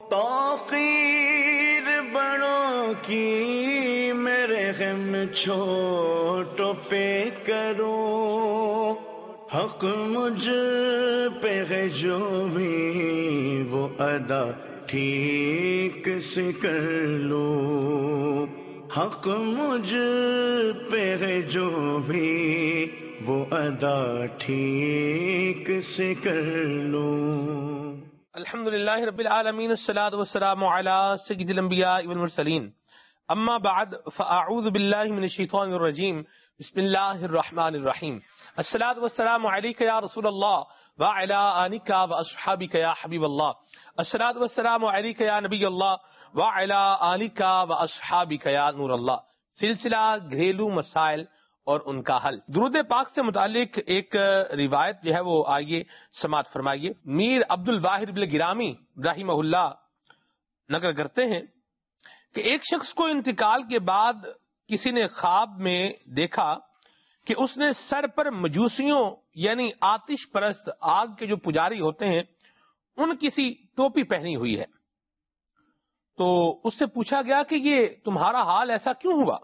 تاخیر بڑوں کی میرے غم چھوٹوں پہ کرو، حق مجھ پہ ہے جو بھی وہ ادا ٹھیک سے کر لو، حق مجھ پہ ہے جو بھی وہ ادا ٹھیک سے کر لو۔ الحمدللہ رب العالمین، الصلاۃ والسلام علی سید الانبیاء والمرسلین، اما بعد فاعوذ باللہ من الشیطان الرجیم، بسم اللہ الرحمن الرحیم۔ الصلاۃ والسلام علیک یا رسول اللہ وعلی آلک واصحابک یا حبیب اللہ، الصلاۃ والسلام علیک یا نبی اللہ وعلی آلک واصحابک یا نور اللہ۔ سلسلہ گھریلو مسائل اور ان کا حل۔ درود پاک سے متعلق ایک روایت جو ہے وہ آئیے سماعت فرمائیے۔ میر عبد الواحد بن گرامی رحمہ اللہ نقل کرتے ہیں کہ ایک شخص کو انتقال کے بعد کسی نے خواب میں دیکھا کہ اس نے سر پر مجوسیوں یعنی آتش پرست آگ کے جو پجاری ہوتے ہیں ان کسی ٹوپی پہنی ہوئی ہے۔ تو اس سے پوچھا گیا کہ یہ تمہارا حال ایسا کیوں ہوا؟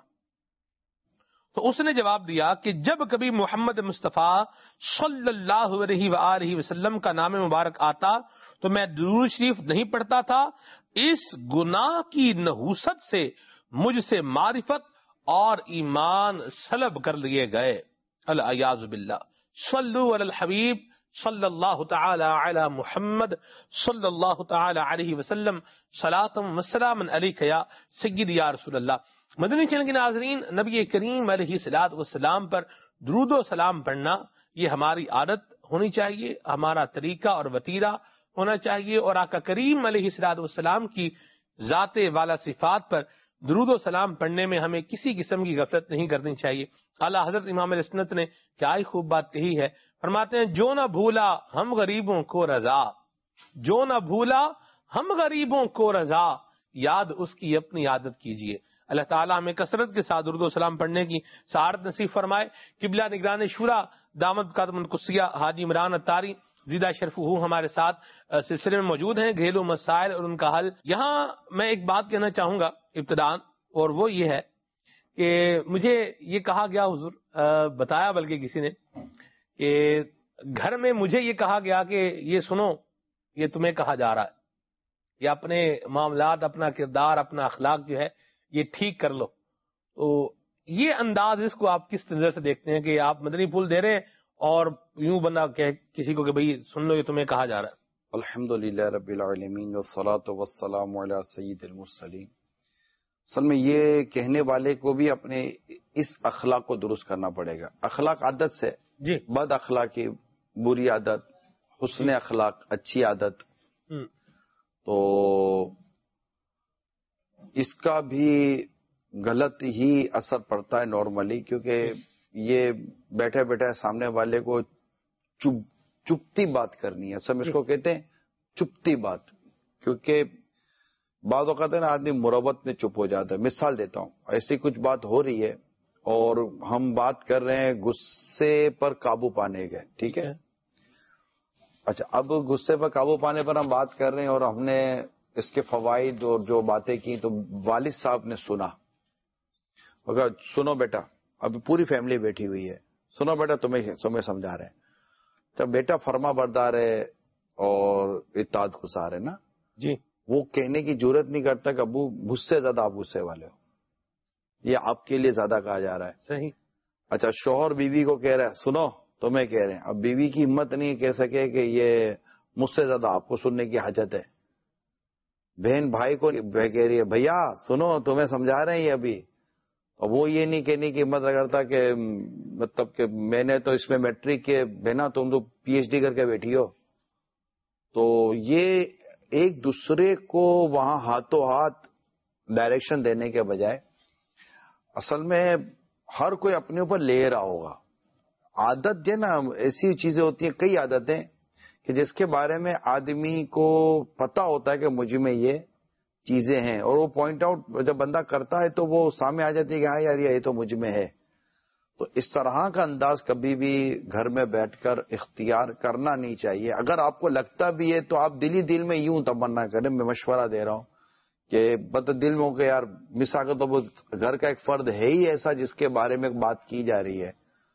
تو اس نے جواب دیا کہ جب کبھی محمد مصطفیٰ صلی اللہ علیہ وآلہ وسلم کا نام مبارک آتا تو میں درود شریف نہیں پڑھتا تھا، اس گناہ کی نحوست سے مجھ سے معرفت اور ایمان سلب کر لیے گئے، العیاذ باللہ۔ صلو علی الحبیب صلی اللہ تعالی علی محمد صلی اللہ تعالی علیہ وسلم، صلاۃ و سلام علیک یا سید یا رسول اللہ۔ مدنی چینل کے ناظرین، نبی کریم علیہ الصلوۃ والسلام پر درود و سلام پڑھنا یہ ہماری عادت ہونی چاہیے، ہمارا طریقہ اور وتیرہ ہونا چاہیے، اور آقا کریم علیہ الصلوۃ والسلام کی ذات والا صفات پر درود و سلام پڑھنے میں ہمیں کسی قسم کی غفلت نہیں کرنی چاہیے۔ اعلیٰ حضرت امام علیہ سنت نے کیا ہی خوب بات کہی ہے، فرماتے ہیں جو نہ بھولا ہم غریبوں کو رضا، جو نہ بھولا ہم غریبوں کو رضا، یاد اس کی اپنی عادت کیجیے۔ اللہ تعالیٰ ہمیں کثرت کے ساتھ درود و سلام پڑھنے کی سعادت نصیب فرمائے۔ قبلہ نگران شورا دامت قدم القدسیہ حاجی عمران اتاری زیدہ شرف ہمارے ساتھ سلسلے میں موجود ہیں، گھریلو مسائل اور ان کا حل۔ یہاں میں ایک بات کہنا چاہوں گا ابتداءً، اور وہ یہ ہے کہ مجھے یہ کہا گیا، حضور بتایا بلکہ کسی نے، کہ گھر میں مجھے یہ کہا گیا کہ یہ سنو، یہ تمہیں کہا جا رہا ہے، یہ اپنے معاملات، اپنا کردار، اپنا اخلاق جو ہے یہ ٹھیک کر لو۔ تو یہ انداز، اس کو آپ کس نظر سے دیکھتے ہیں کہ آپ مدنی پھول دے رہے ہیں اور یوں بندہ کہ کسی کو کہ بھئی سن لو، یہ تمہیں کہا جا رہا ہے؟ الحمدللہ رب العالمین والصلاۃ والسلام علی سید المرسلین۔ اصل میں یہ کہنے والے کو بھی اپنے اس اخلاق کو درست کرنا پڑے گا۔ اخلاق عادت سے، جی، بد اخلاقی، بری عادت، حسن اخلاق، اچھی عادت، تو اس کا بھی غلط ہی اثر پڑتا ہے نارملی، کیونکہ یہ بیٹھے بیٹھے سامنے والے کو چپتی بات کرنی ہے۔ سب اس کو کہتے ہیں چپتی بات، کیونکہ بعض اوقات ہے نا آدمی مروت میں چپ ہو جاتا ہے۔ مثال دیتا ہوں، ایسی کچھ بات ہو رہی ہے اور ہم بات کر رہے ہیں غصے پر قابو پانے کے، ٹھیک ہے؟ اچھا، اب غصے پر قابو پانے پر ہم بات کر رہے ہیں اور ہم نے اس کے فوائد اور جو باتیں کی، تو والد صاحب نے سنا، مگر سنو بیٹا، اب پوری فیملی بیٹھی ہوئی ہے، سنو بیٹا تمہیں سمجھا رہے ہیں، تو بیٹا فرما بردار ہے اور اطاعت گزار ہے نا، جی، وہ کہنے کی جرت نہیں کرتا کہ ابو مجھ سے زیادہ آپ غصے والے ہو، یہ آپ کے لیے زیادہ کہا جا رہا ہے۔ صحیح۔ اچھا، شوہر بیوی کو کہہ رہا ہے سنو، تمہیں کہہ رہے ہیں، اب بیوی کی ہمت نہیں کہہ سکے کہ یہ مجھ سے زیادہ آپ کو سننے کی حاجت ہے۔ بہن بھائی کو کہہ رہی ہے بھیا سنو، تمہیں سمجھا رہے ہیں ابھی، اور وہ یہ نہیں کہنے کی ہمت کرتا کہ مطلب کہ میں نے تو اس میں میٹرک کے بہنا، تم تو پی ایچ ڈی کر کے بیٹھی ہو۔ تو یہ ایک دوسرے کو وہاں ہاتھوں ہاتھ ڈائریکشن دینے کے بجائے اصل میں ہر کوئی اپنے اوپر لے رہا ہوگا۔ عادت جو نا، ایسی چیزیں ہوتی ہیں، کئی عادتیں کہ جس کے بارے میں آدمی کو پتا ہوتا ہے کہ مجھ میں یہ چیزیں ہیں، اور وہ پوائنٹ آؤٹ جب بندہ کرتا ہے تو وہ سامنے آ جاتی ہے کہ ہاں یار یہ تو مجھ میں ہے۔ تو اس طرح کا انداز کبھی بھی گھر میں بیٹھ کر اختیار کرنا نہیں چاہیے. اگر آپ کو لگتا بھی ہے تو آپ دل میں یوں تمنا کریں. میں مشورہ دے رہا ہوں کہ دل میں کہ یار مسا کا تو وہ گھر کا ایک فرد ہے ہی ایسا جس کے بارے میں بات کی جا رہی ہے,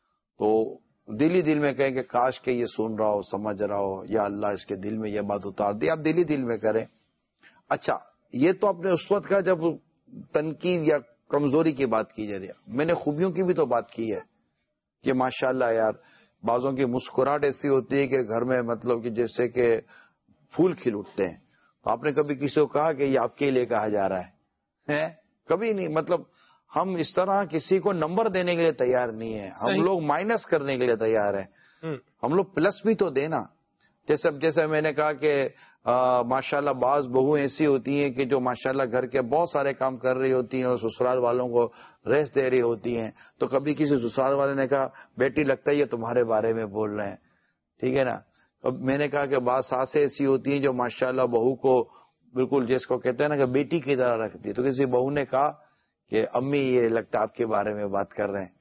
تو دل میں کہیں کہ کاش کہ یہ سن رہا ہو, سمجھ رہا ہو, یا اللہ اس کے دل میں یہ بات اتار دی. آپ دل میں کریں. اچھا, یہ تو اپنے اس وقت کا جب تنقید یا کمزوری کی بات کی جا رہی ہے. میں نے خوبیوں کی بھی تو بات کی ہے کہ ماشاءاللہ یار بعضوں کی مسکراہٹ ایسی ہوتی ہے کہ گھر میں مطلب کہ جیسے کہ پھول کھل اٹھتے ہیں. تو آپ نے کبھی کسی کو کہا کہ یہ آپ کے لیے کہا جا رہا ہے؟ کبھی نہیں. مطلب ہم اس طرح کسی کو نمبر دینے کے لیے تیار نہیں ہیں. ہم لوگ مائنس کرنے کے لیے تیار ہیں. ہم لوگ پلس بھی تو دینا. جیسے میں نے کہا کہ ماشاءاللہ بعض بہو ایسی ہوتی ہیں کہ جو ماشاءاللہ گھر کے بہت سارے کام کر رہی ہوتی ہیں اور سسرال والوں کو ریسٹ دے رہی ہوتی ہیں. تو کبھی کسی سسرال والے نے کہا بیٹی لگتا ہے یہ تمہارے بارے میں بول رہے ہیں, ٹھیک ہے نا. اب میں نے کہا کہ بعض ساسیں ایسی ہوتی ہیں جو ماشاءاللہ بہو کو بالکل جس کو کہتے ہیں نا کہ بیٹی کی طرح رکھتی ہے. تو کسی بہو نے کہا کہ امی یہ لگتا ہے آپ کے بارے میں بات کر رہے ہیں.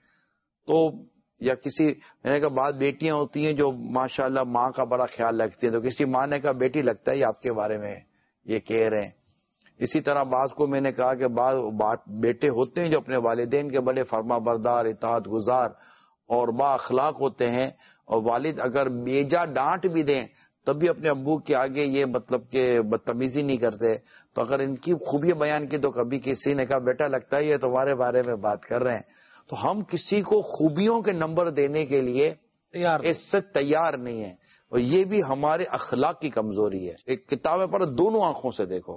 تو یا کسی میں نے کہا بعض بیٹیاں ہوتی ہیں جو ماشاءاللہ ماں کا بڑا خیال رکھتی ہیں. تو کسی ماں نے کہا بیٹی لگتا ہے یہ آپ کے بارے میں یہ کہہ رہے ہیں. اسی طرح بعض کو میں نے کہا کہ بعض بیٹے ہوتے ہیں جو اپنے والدین کے بڑے فرما بردار, اطاعت گزار اور با اخلاق ہوتے ہیں, اور والد اگر بیجا ڈانٹ بھی دیں تب بھی اپنے ابو کے آگے یہ مطلب کہ بدتمیزی نہیں کرتے. تو اگر ان کی خوبیاں بیان کی تو کبھی کسی نے کہا بیٹا لگتا ہے یہ تمہارے بارے میں بات کر رہے ہیں. تو ہم کسی کو خوبیوں کے نمبر دینے کے لیے اس سے تیار نہیں ہیں, اور یہ بھی ہمارے اخلاق کی کمزوری ہے. ایک کتابیں پر دونوں آنکھوں سے دیکھو.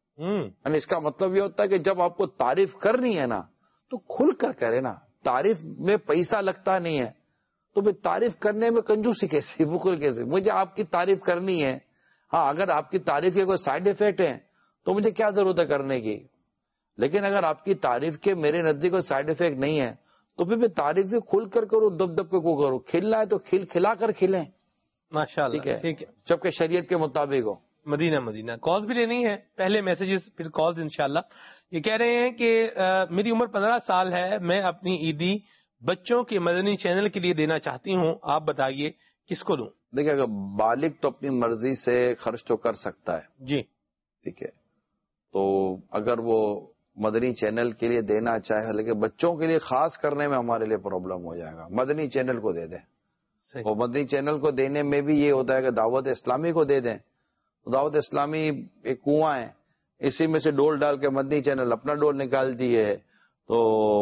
یعنی اس کا مطلب یہ ہوتا ہے کہ جب آپ کو تعریف کرنی ہے نا تو کھل کر کرے نا. تعریف میں پیسہ لگتا نہیں ہے تو پھر تعریف کرنے میں کنجوسی کیسے, بخل کیسے. مجھے آپ کی تعریف کرنی ہے, ہاں اگر آپ کی تعریف کے کوئی سائیڈ افیکٹ ہیں تو مجھے کیا ضرورت ہے کرنے کی. لیکن اگر آپ کی تعریف کے میرے نزدیک کوئی سائیڈ افیکٹ نہیں ہے تو پھر تعریف بھی کھل کر کرو, دب کے کو کرو. کھلنا ہے تو کھلا کر کھلیں. ماشاءاللہ, ٹھیک ہے, جبکہ شریعت کے مطابق ہو. مدینہ کالز بھی لینی ہے, پہلے میسیجز پھر کالز انشاءاللہ. یہ کہہ رہے ہیں کہ میری عمر 15 سال ہے, میں اپنی عیدی بچوں کے مدنی چینل کے لیے دینا چاہتی ہوں, آپ بتائیے کس کو دوں؟ دیکھیں اگر بالغ تو اپنی مرضی سے خرچ تو کر سکتا ہے جی, ٹھیک ہے. تو اگر وہ مدنی چینل کے لیے دینا چاہے, لیکن بچوں کے لیے خاص کرنے میں ہمارے لیے پرابلم ہو جائے گا. مدنی چینل کو دے دیں. اور مدنی چینل کو دینے میں بھی یہ ہوتا ہے کہ دعوت اسلامی کو دے دیں. دعوت اسلامی ایک کنواں ہے, اسی میں سے ڈول ڈال کے مدنی چینل اپنا ڈول نکالتی ہے, تو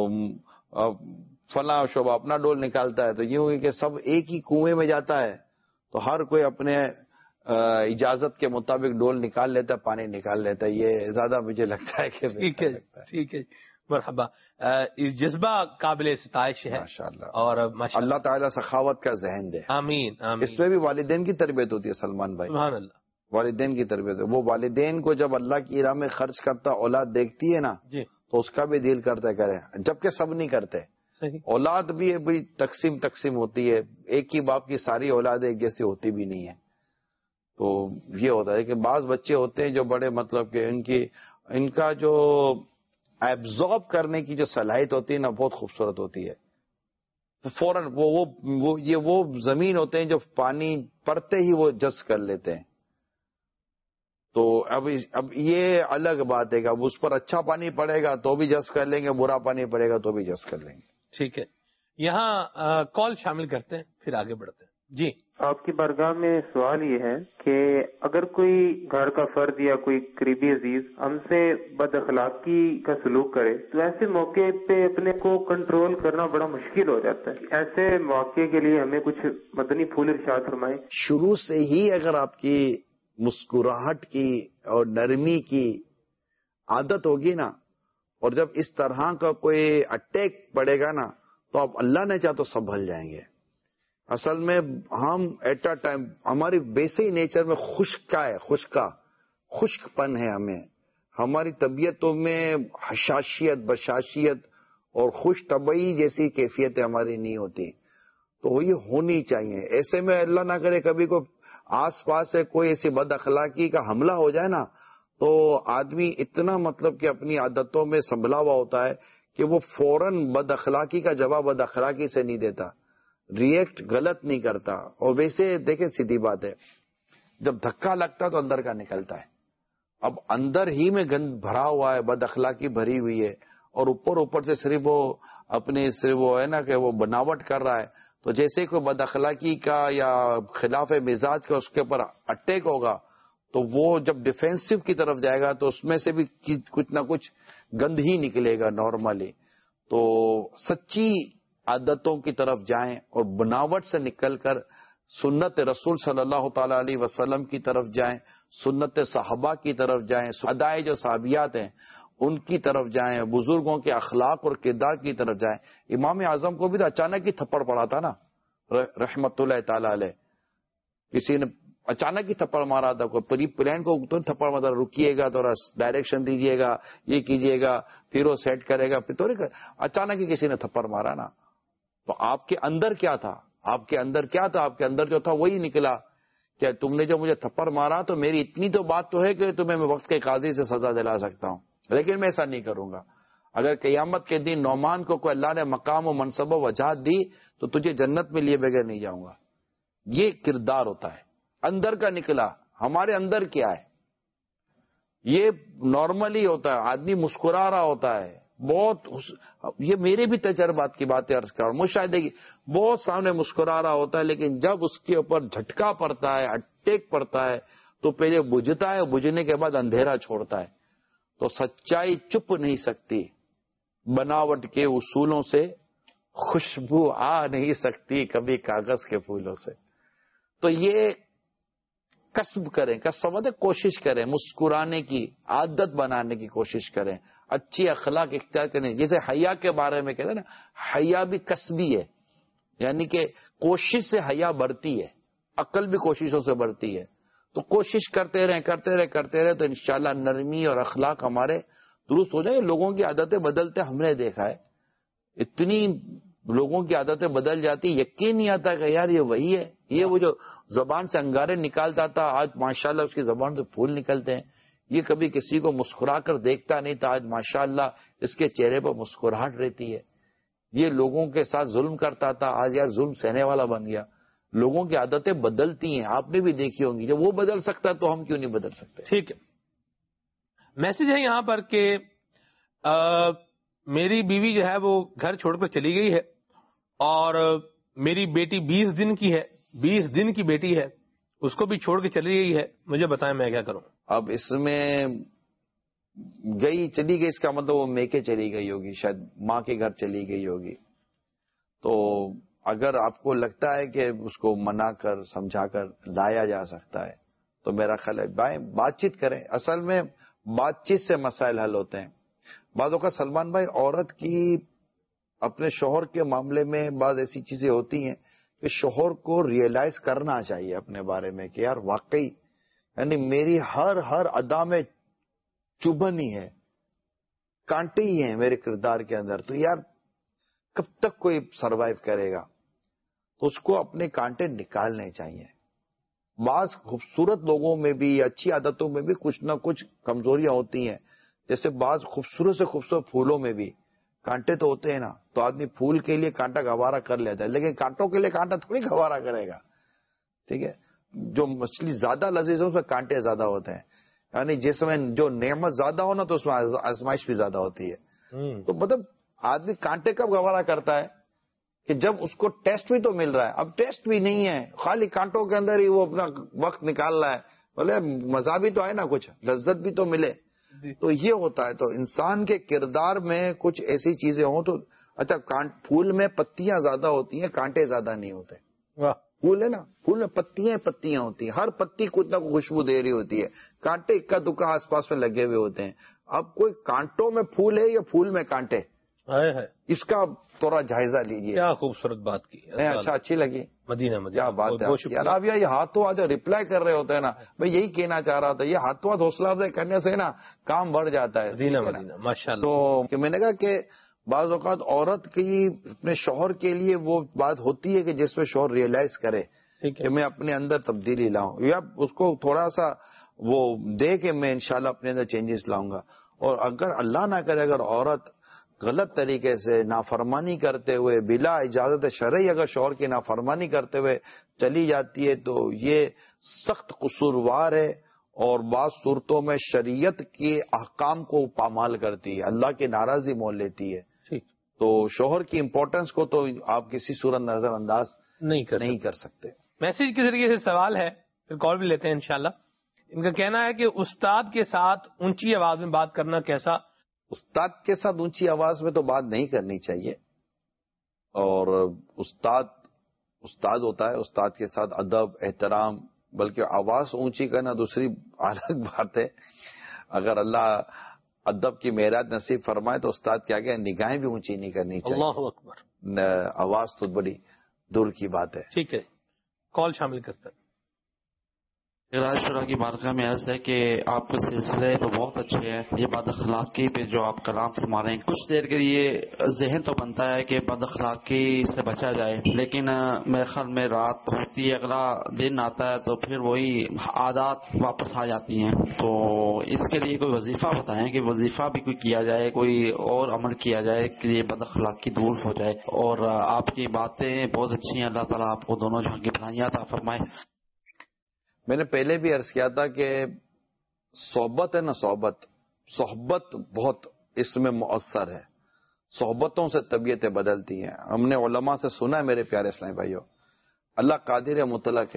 فلاں شعبہ اپنا ڈول نکالتا ہے. تو یوں کہ سب ایک ہی کنویں میں جاتا ہے, تو ہر کوئی اپنے اجازت کے مطابق ڈول نکال لیتا ہے, پانی نکال لیتا ہے. یہ زیادہ مجھے لگتا ہے کہ ٹھیک ہے. مرحبا. اس جذبہ قابل ستائش ہے ماشاءاللہ, اور اللہ تعالیٰ سخاوت کا ذہن دے. آمین. اس میں بھی والدین کی تربیت ہوتی ہے سلمان بھائی, سبحان اللہ, والدین کی تربیت. وہ والدین کو جب اللہ کی راہ میں خرچ کرتا اولاد دیکھتی ہے نا جی, تو اس کا بھی دل کرتا ہے کرے, جبکہ سب نہیں کرتے. صحیح. اولاد بھی بڑی تقسیم ہوتی ہے, ایک ہی باپ کی ساری اولاد ایک جیسی ہوتی بھی نہیں ہے. تو یہ ہوتا ہے کہ بعض بچے ہوتے ہیں جو بڑے مطلب کہ ان کا جو ایبزارب کرنے کی جو صلاحیت ہوتی ہے نا بہت خوبصورت ہوتی ہے. فوراً وہ زمین ہوتے ہیں جو پانی پڑتے ہی وہ جذب کر لیتے ہیں. تو اب یہ الگ بات ہے کہ اب اس پر اچھا پانی پڑے گا تو بھی جذب کر لیں گے, برا پانی پڑے گا تو بھی جذب کر لیں گے. ٹھیک ہے, یہاں کال شامل کرتے ہیں پھر آگے بڑھتے ہیں. جی, آپ کی بارگاہ میں سوال یہ ہے کہ اگر کوئی گھر کا فرد یا کوئی قریبی عزیز ہم سے بد اخلاقی کا سلوک کرے تو ایسے موقع پہ اپنے کو کنٹرول کرنا بڑا مشکل ہو جاتا ہے. ایسے موقع کے لیے ہمیں کچھ مدنی پھول ارشاد فرمائیں. شروع سے ہی اگر آپ کی مسکراہٹ کی اور نرمی کی عادت ہوگی نا, اور جب اس طرح کا کوئی اٹیک پڑے گا نا تو آپ اللہ نے چاہ تو سنبھل جائیں گے. اصل میں ہم ایٹ اے ٹائم ہماری بیسک نیچر میں خشک پن ہے. ہماری طبیعتوں میں حشاشیت, بشاشیت اور خوش طبعی جیسی کیفیتیں ہماری نہیں ہوتی. تو یہ ہونی چاہیے. ایسے میں اللہ نہ کرے کبھی کو آس پاس سے کوئی ایسی بد اخلاقی کا حملہ ہو جائے نا تو آدمی اتنا مطلب کہ اپنی عادتوں میں سنبھلا ہوا ہوتا ہے کہ وہ فوراً بد اخلاقی کا جواب بد اخلاقی سے نہیں دیتا، ریئیکٹ غلط نہیں کرتا. اور ویسے دیکھیں سیدھی بات ہے، جب دھکا لگتا تو اندر کا نکلتا ہے. اب اندر ہی میں گند بھرا ہوا ہے، بد اخلاقی بھری ہوئی ہے، اور اوپر سے صرف وہ اپنی صرف وہ ہے نا کہ وہ بناوٹ کر رہا ہے. تو جیسے کوئی بد اخلاقی کا یا خلاف مزاج کا اس کے اوپر اٹیک ہوگا تو وہ جب ڈیفینسو کی طرف جائے گا تو اس میں سے بھی کچھ نہ کچھ گند ہی نکلے گا نارملی. تو سچی عادتوں کی طرف جائیں اور بناوٹ سے نکل کر سنت رسول صلی اللہ تعالی علیہ وسلم کی طرف جائیں، سنت صحابہ کی طرف جائیں، ادائے جو صحابیات ہیں ان کی طرف جائیں، بزرگوں کے اخلاق اور کردار کی طرف جائیں. امام اعظم کو بھی تو اچانک ہی تھپڑ پڑا تھا نا رحمت اللہ تعالی علیہ. کسی نے اچانک ہی تھپڑ مارا تھا، کوئی پری پلان کو تو تھپڑ مارا، رکیے گا تھوڑا ڈائریکشن دیجیے گا، یہ کیجیے گا، پھر وہ سیٹ کرے گا، پھر تھوڑی اچانک ہی کسی نے تھپڑ مارا نا. تو آپ کے اندر کیا تھا؟ آپ کے اندر کیا تھا؟ آپ کے اندر جو تھا وہی نکلا کہ تم نے جو مجھے تھپڑ مارا تو میری اتنی تو بات تو ہے کہ تمہیں میں وقت کے قاضی سے سزا دلا سکتا ہوں، لیکن میں ایسا نہیں کروں گا. اگر قیامت کے دن نعمان کو کوئی اللہ نے مقام و منصب و وجاہت دی تو تجھے جنت میں لیے بغیر نہیں جاؤں گا. یہ کردار ہوتا ہے، اندر کا نکلا. ہمارے اندر کیا ہے؟ یہ نارملی ہوتا ہے، آدمی مسکرا رہا ہوتا ہے بہت. یہ میرے بھی تجربات کی باتیں عرض کر، مشاہدے کی، بہت سامنے مسکرا رہا ہوتا ہے، لیکن جب اس کے اوپر جھٹکا پڑتا ہے، اٹیک پڑتا ہے تو پہلے بجھتا ہے، بجھنے کے بعد اندھیرا چھوڑتا ہے. تو سچائی چھپ نہیں سکتی، بناوٹ کے اصولوں سے خوشبو آ نہیں سکتی کبھی کاغذ کے پھولوں سے. تو یہ کسب کریں، کسب کوشش کریں، مسکرانے کی عادت بنانے کی کوشش کریں، اچھی اخلاق اختیار کریں. جیسے حیا کے بارے میں کہتے ہیں نا، حیا بھی کسبی ہے، یعنی کہ کوشش سے حیا بڑھتی ہے، عقل بھی کوششوں سے بڑھتی ہے. تو کوشش کرتے رہے تو انشاءاللہ نرمی اور اخلاق ہمارے درست ہو جائے. لوگوں کی عادتیں بدلتے ہم نے دیکھا ہے، اتنی لوگوں کی عادتیں بدل جاتی، یقین نہیں آتا کہ یار یہ وہی ہے. یہ وہ جو زبان سے انگارے نکالتا تھا آج ماشاءاللہ اس کی زبان سے پھول نکلتے ہیں. یہ کبھی کسی کو مسکرا کر دیکھتا نہیں تھا، آج ماشاءاللہ اس کے چہرے پر مسکراہٹ رہتی ہے. یہ لوگوں کے ساتھ ظلم کرتا تھا، آج یار ظلم سہنے والا بن گیا. لوگوں کی عادتیں بدلتی ہیں، آپ نے بھی دیکھی ہوں گی. جب وہ بدل سکتا ہے تو ہم کیوں نہیں بدل سکتے؟ ٹھیک ہے. میسج ہے یہاں پر کہ میری بیوی جو ہے وہ گھر چھوڑ کر چلی گئی ہے اور میری بیٹی 20 دن کی ہے، 20 دن کی بیٹی ہے، اس کو بھی چھوڑ کے چلی گئی ہے. مجھے بتائیں میں کیا کروں؟ اب اس میں چلی گئی اس کا مطلب وہ میکے چلی گئی ہوگی، شاید ماں کے گھر چلی گئی ہوگی. تو اگر آپ کو لگتا ہے کہ اس کو منا کر سمجھا کر لایا جا سکتا ہے تو میرا خیال ہے بات چیت کریں. اصل میں بات چیت سے مسائل حل ہوتے ہیں. بعض اوقات سلمان بھائی عورت کی اپنے شوہر کے معاملے میں بعض ایسی چیزیں ہوتی ہیں کہ شوہر کو ریئلائز کرنا چاہیے اپنے بارے میں کہ یار واقعی یعنی میری ہر ادا میں چبھن ہی ہے، کانٹے ہی ہیں میرے کردار کے اندر. تو یار کب تک کوئی سروائیو کرے گا؟ تو اس کو اپنے کانٹے نکالنے چاہیے. بعض خوبصورت لوگوں میں بھی، اچھی عادتوں میں بھی کچھ نہ کچھ کمزوریاں ہوتی ہیں. جیسے بعض خوبصورت سے خوبصورت پھولوں میں بھی کانٹے تو ہوتے ہیں نا. تو آدمی پھول کے لیے کانٹا گوارا کر لیتا ہے، لیکن کانٹوں کے لیے کانٹا تھوڑی گوارا کرے گا. ٹھیک ہے، جو مچھلی زیادہ لذیذ ہو اس میں کانٹے زیادہ ہوتے ہیں. یعنی جس میں جو نعمت زیادہ ہو نا تو اس میں آزمائش بھی زیادہ ہوتی ہے. تو مطلب آدمی کانٹے کب گوارا کرتا ہے کہ جب اس کو ٹیسٹ بھی تو مل رہا ہے. اب ٹیسٹ بھی نہیں ہے، خالی کانٹوں کے اندر ہی وہ اپنا وقت نکال رہا ہے. بولے مزہ بھی تو آئے نا، کچھ لذت بھی تو ملے. تو یہ ہوتا ہے. تو انسان کے کردار میں کچھ ایسی چیزیں ہوں تو اچھا پھول میں پتیاں زیادہ ہوتی ہیں، کانٹے زیادہ نہیں ہوتے. پھول ہے نا، پھول میں پتیاں ہوتی ہیں، ہر پتی کچھ نہ کچھ خوشبو دے رہی ہوتی ہے. کانٹے اکا دکا آس پاس میں لگے ہوئے ہوتے ہیں. اب کوئی کانٹوں میں پھول ہے یا پھول میں کانٹے، اس کا تھوڑا جائزہ لیجیے. کیا خوبصورت بات کی. اچھی لگی مدینہ کیا بات ہے یار. آپ یہ ہاتھوں ہاتھ ریپلائی کر رہے ہوتے ہیں نا، میں یہی کہنا چاہ رہا تھا. یہ ہاتھوں ہاتھ حوصلہ افزائی کرنے سے نا کام بڑھ جاتا ہے. مدینہ ماشاءاللہ. تو میں نے کہا کہ بعض اوقات عورت کی اپنے شوہر کے لیے وہ بات ہوتی ہے کہ جس میں شوہر ریئلائز کرے کہ میں اپنے اندر تبدیلی لاؤں، یا اس کو تھوڑا سا وہ دے کہ میں انشاءاللہ اپنے اندر چینجز لاؤں گا. اور اگر اللہ نہ کرے اگر عورت غلط طریقے سے نافرمانی کرتے ہوئے بلا اجازت شرعی اگر شوہر کی نافرمانی کرتے ہوئے چلی جاتی ہے تو یہ سخت قصوروار ہے، اور بعض صورتوں میں شریعت کے احکام کو پامال کرتی ہے، اللہ کی ناراضی مول لیتی ہے. تو شوہر کی امپورٹنس کو تو آپ کسی صورت نظر انداز نہیں کر سکتے. میسج کے ذریعے سے سوال ہے، پھر کال بھی لیتے ہیں انشاءاللہ. ان کا کہنا ہے کہ استاد کے ساتھ اونچی آواز میں بات کرنا کیسا؟ استاد کے ساتھ اونچی آواز میں تو بات نہیں کرنی چاہیے، اور استاد ہوتا ہے، استاد کے ساتھ ادب احترام، بلکہ آواز اونچی کرنا دوسری الگ بات ہے. اگر اللہ ادب کی معراج نصیب فرمائے تو استاد کیا گیا نگاہیں بھی اونچی نہیں کرنی چاہیے. اللہ اکبر. آواز تو بڑی دور کی بات ہے. ٹھیک ہے، کال شامل کرتا ہے. راج شورا کی بارگاہ میں عرض ہے کہ آپ کے سلسلے تو بہت اچھے ہیں، یہ بد اخلاقی پہ جو آپ کلام فرما رہے ہیں، کچھ دیر کے لیے ذہن تو بنتا ہے کہ بد اخلاقی سے بچا جائے، لیکن میرے خیال میں رات ہوتی ہے، اگلا دن آتا ہے تو پھر وہی عادات واپس آ جاتی ہیں. تو اس کے لیے کوئی وظیفہ بتائیں کہ وظیفہ بھی کوئی کیا جائے، کوئی اور عمل کیا جائے کہ یہ بد اخلاقی دور ہو جائے. اور آپ کی باتیں بہت اچھی ہیں، اللہ تعالیٰ آپ کو دونوں جہاں کی بھلائیاں عطا فرمائے. میں نے پہلے بھی عرض کیا تھا کہ صحبت ہے نا، صحبت بہت اس میں مؤثر ہے. صحبتوں سے طبیعتیں بدلتی ہیں. ہم نے علماء سے سنا ہے میرے پیارے اسلامی بھائیوں، اللہ قادر مطلق ہے.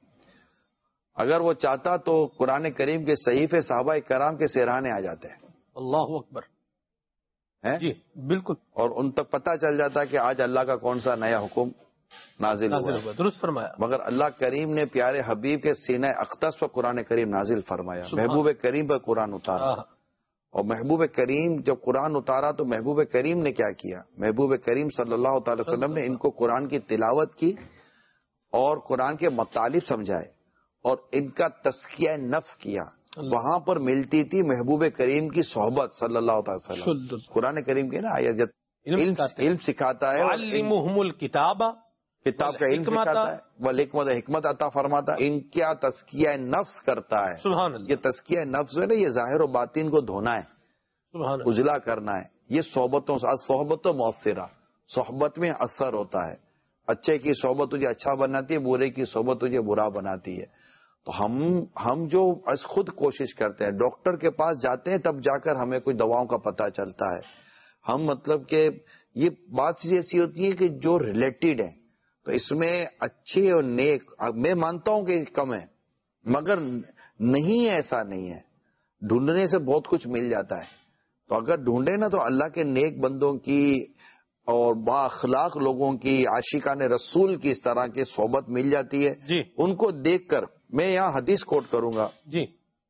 اگر وہ چاہتا تو قرآن کریم کے صحیفے صحابہ کرام کے سہرانے آ جاتے ہیں. اللہ اکبر. جی بالکل. اور ان تک پتہ چل جاتا ہے کہ آج اللہ کا کون سا نیا حکم نازل ہوا. درست فرمایا. مگر اللہ کریم نے پیارے حبیب کے سینہ اقدس پر قرآن کریم نازل فرمایا، محبوب کریم پر قرآن اتارا. اور محبوب کریم جب قرآن اتارا تو محبوب کریم نے کیا کیا؟ محبوب کریم صلی اللہ تعالی وسلم نے ان کو قرآن کی تلاوت کی اور قرآن کے مطالب سمجھائے اور ان کا تزکیہ نفس کیا. وہاں پر ملتی تھی محبوب کریم کی صحبت صلی اللہ تعالی وسلم. قرآن کریم کے نا آیت علم سکھاتا ہے، علمہم الکتاب، کتاب کا علم سکھاتا ہے، والحکمت حکمت عطا فرماتا ہے. ان کیا تزکیہ نفس کرتا ہے. سبحان اللہ. یہ تزکیہ نفس ہے نا، یہ ظاہر و باطن کو دھونا ہے، سبحان اللہ، اجلا کرنا ہے. یہ صحبتوں سے صحبت و مؤثرہ، صحبت میں اثر ہوتا ہے. اچھے کی صحبت تجھے اچھا بناتی ہے، برے کی صحبت تجھے برا بناتی ہے. تو ہم جو از خود کوشش کرتے ہیں، ڈاکٹر کے پاس جاتے ہیں تب جا کر ہمیں کوئی دواؤں کا پتہ چلتا ہے. ہم مطلب کہ یہ بات ایسی ہوتی ہے کہ جو ریلیٹڈ ہے، تو اس میں اچھے اور نیک میں مانتا ہوں کہ کم ہے، مگر نہیں ایسا نہیں ہے. ڈھونڈنے سے بہت کچھ مل جاتا ہے. تو اگر ڈھونڈے نا تو اللہ کے نیک بندوں کی اور با اخلاق لوگوں کی، عاشقان رسول کی اس طرح کی صحبت مل جاتی ہے. جی. ان کو دیکھ کر میں یہاں حدیث کوٹ کروں گا. جی.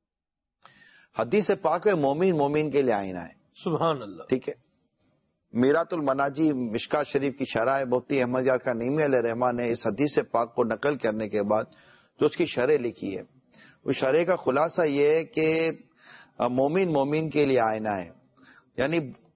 حدیث پاک میں مومن کے لیے آئینہ ہے. سبحان اللہ. ٹھیک ہے. میرات المناجی مشکات شریف کی شرح مفتی احمد یار خان نعیمی علیہ رحمٰن نے اس حدیث پاک کو نقل کرنے کے بعد جو اس کی شرح لکھی ہے، اس شرح کا خلاصہ یہ ہے کہ مومن کے لیے آئینہ ہے. یعنی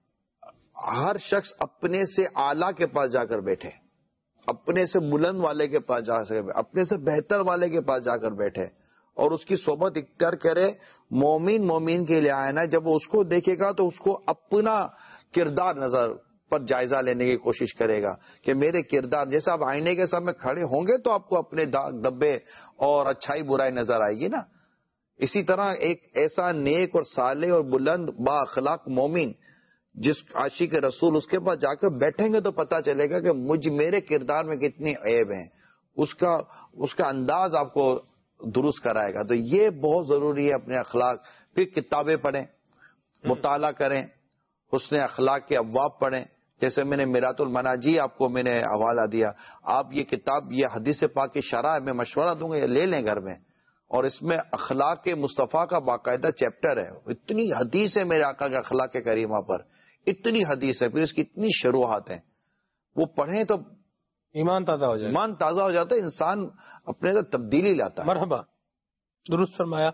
ہر شخص اپنے سے اعلیٰ کے پاس جا کر بیٹھے، اپنے سے بلند والے کے پاس جا کر، اپنے سے بہتر والے کے پاس جا کر بیٹھے اور اس کی صحبت اختیار کرے. مومن کے لیے آئینہ. جب وہ اس کو دیکھے گا تو اس کو اپنا کردار نظر پر جائزہ لینے کی کوشش کرے گا کہ میرے کردار جیسا آپ آئینے کے سامنے کھڑے ہوں گے تو آپ کو اپنے دبے اور اچھائی برائی نظر آئے گی نا. اسی طرح ایک ایسا نیک اور صالح اور بلند با اخلاق مومن جس عاشق رسول اس کے پاس جا کر بیٹھیں گے تو پتہ چلے گا کہ میرے کردار میں کتنی عیب ہیں. اس کا انداز آپ کو درست کرائے گا. تو یہ بہت ضروری ہے اپنے اخلاق. پھر کتابیں پڑھیں، مطالعہ کریں، حسن اخلاق کے ابواب پڑھیں. جیسے میں نے میرات المناجی آپ کو میں نے حوالہ دیا، آپ یہ کتاب، یہ حدیث پاک کی شرح میں مشورہ دوں گا، یہ لے لیں گھر میں. اور اس میں اخلاق کے مصطفیٰ کا باقاعدہ چیپٹر ہے. اتنی حدیث ہے میرے آقا کے اخلاق کے کریمہ پر، اتنی حدیث ہے، پھر اس کی اتنی شروحات ہیں. وہ پڑھیں تو ایمان تازہ ہو جائے، ایمان تازہ ہو جاتا ہے، انسان اپنے اندر تبدیلی لاتا ہے. مرحبا. درست فرمایا.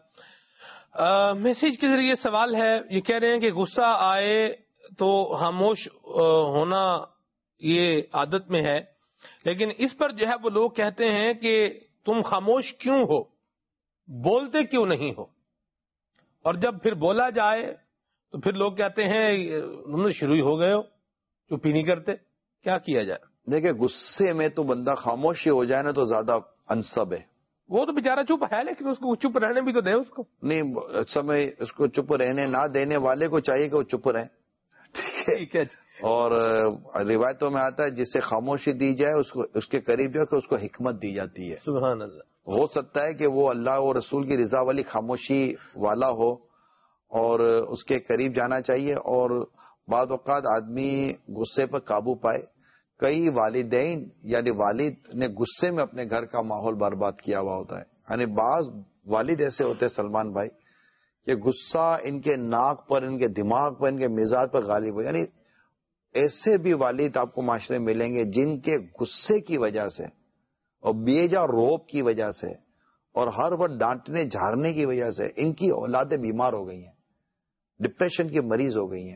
میسج کے ذریعے سوال ہے، یہ کہہ رہے ہیں کہ غصہ آئے تو خاموش ہونا یہ عادت میں ہے، لیکن اس پر جو ہے وہ لوگ کہتے ہیں کہ تم خاموش کیوں ہو، بولتے کیوں نہیں ہو، اور جب پھر بولا جائے تو پھر لوگ کہتے ہیں انہوں نے شروع ہی ہو گئے ہو، چپ ہی نہیں کرتے، کیا کیا جائے؟ دیکھیں غصے میں تو بندہ خاموشی ہو جائے نا تو زیادہ انسب ہے. وہ تو بیچارہ چپ ہے، لیکن اس کو چپ رہنے بھی تو دے اس کو. نہیں سمے اس کو چپ رہنے نہ دینے والے کو چاہیے کہ وہ چپ رہے. ٹھیک ہے. اور روایتوں میں آتا ہے جس سے خاموشی دی جائے اس کے قریب جو کہ اس کو حکمت دی جاتی ہے. سبحان اللہ. ہو سکتا ہے کہ وہ اللہ اور رسول کی رضا والی خاموشی والا ہو اور اس کے قریب جانا چاہیے. اور بعض اوقات آدمی غصے پر قابو پائے. کئی والدین یعنی والد نے غصے میں اپنے گھر کا ماحول برباد کیا ہوا ہوتا ہے. یعنی بعض والد ایسے ہوتے ہیں سلمان بھائی کہ غصہ ان کے ناک پر، ان کے دماغ پر، ان کے مزاج پر غالب ہو. یعنی ایسے بھی والد آپ کو معاشرے میں ملیں گے جن کے غصے کی وجہ سے اور بیجا روب کی وجہ سے اور ہر وقت ڈانٹنے جھاڑنے کی وجہ سے ان کی اولادیں بیمار ہو گئی ہیں، ڈپریشن کی مریض ہو گئی ہیں،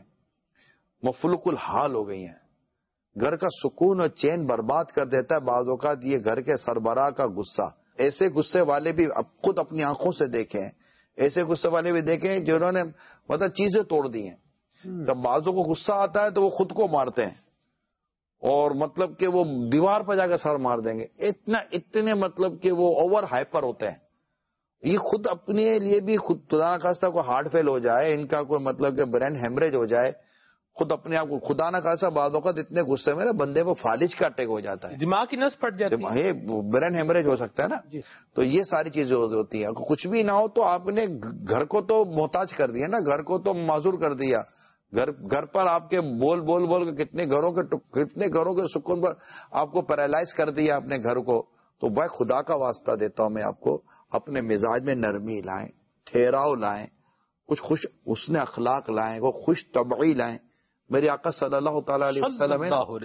مفلوق الحال ہو گئی ہیں. گھر کا سکون اور چین برباد کر دیتا ہے بعض اوقات یہ گھر کے سربراہ کا غصہ. ایسے غصے والے بھی اب خود اپنی آنکھوں سے دیکھیں، ایسے غصے والے بھی دیکھیں جنہوں نے مطلب چیزیں توڑ دی ہیں. جب بعضوں کو غصہ آتا ہے تو وہ خود کو مارتے ہیں اور مطلب کہ وہ دیوار پر جا کے سر مار دیں گے. اتنے مطلب کہ وہ اوور ہائپر ہوتے ہیں. یہ خود اپنے لیے بھی خود خدا نخواستہ کو ہارٹ فیل ہو جائے، ان کا کوئی مطلب کہ برین ہیمریج ہو جائے، خود اپنے آپ کو خدا نخواستہ بعض اوقات اتنے غصے میں نا بندے کو فالج کا اٹیک ہو جاتا ہے، دماغ کی نس پھٹ جاتی ہے، برین ہیمریج ہو سکتا ہے نا. تو یہ ساری چیزیں ہوتی ہیں. کچھ بھی نہ ہو تو آپ نے گھر کو تو محتاج کر دیا نا، گھر کو تو معذور کر دیا. گھر پر آپ کے بول کے کتنے گھروں کے سکون پر آپ کو پیرالائز کر دیا اپنے گھر کو. تو بھائی خدا کا واسطہ دیتا ہوں میں آپ کو، اپنے مزاج میں نرمی لائیں، ٹھہراؤ لائیں، کچھ خوش حسن اخلاق لائیں، وہ خوش طبعی لائیں. میرے آقا صلی اللہ تعالی علیہ وسلم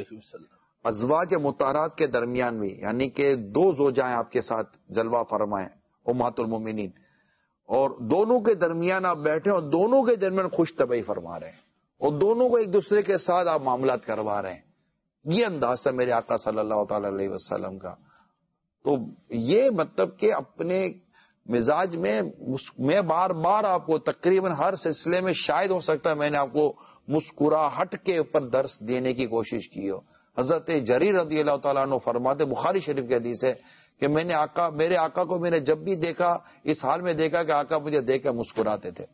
ازواج مطہرات کے درمیان بھی یعنی کہ دو زوجائیں آپ کے ساتھ جلوہ فرمائیں امہات المومنین، اور دونوں کے درمیان آپ بیٹھے اور دونوں کے درمیان خوش طبعی فرما رہے ہیں اور دونوں کو ایک دوسرے کے ساتھ آپ معاملات کروا رہے ہیں. یہ انداز ہے میرے آقا صلی اللہ تعالی علیہ وسلم کا. تو یہ مطلب کہ اپنے مزاج میں بار بار آپ کو تقریباً ہر سلسلے میں شاید ہو سکتا ہے میں نے آپ کو مسکراہٹ کے اوپر درس دینے کی کوشش کی ہو. حضرت جریر رضی اللہ تعالیٰ عنہ فرماتے، بخاری شریف کی حدیث ہے کہ میرے آقا کو میں نے جب بھی دیکھا اس حال میں دیکھا کہ آقا مجھے دیکھ کے مسکراتے تھے.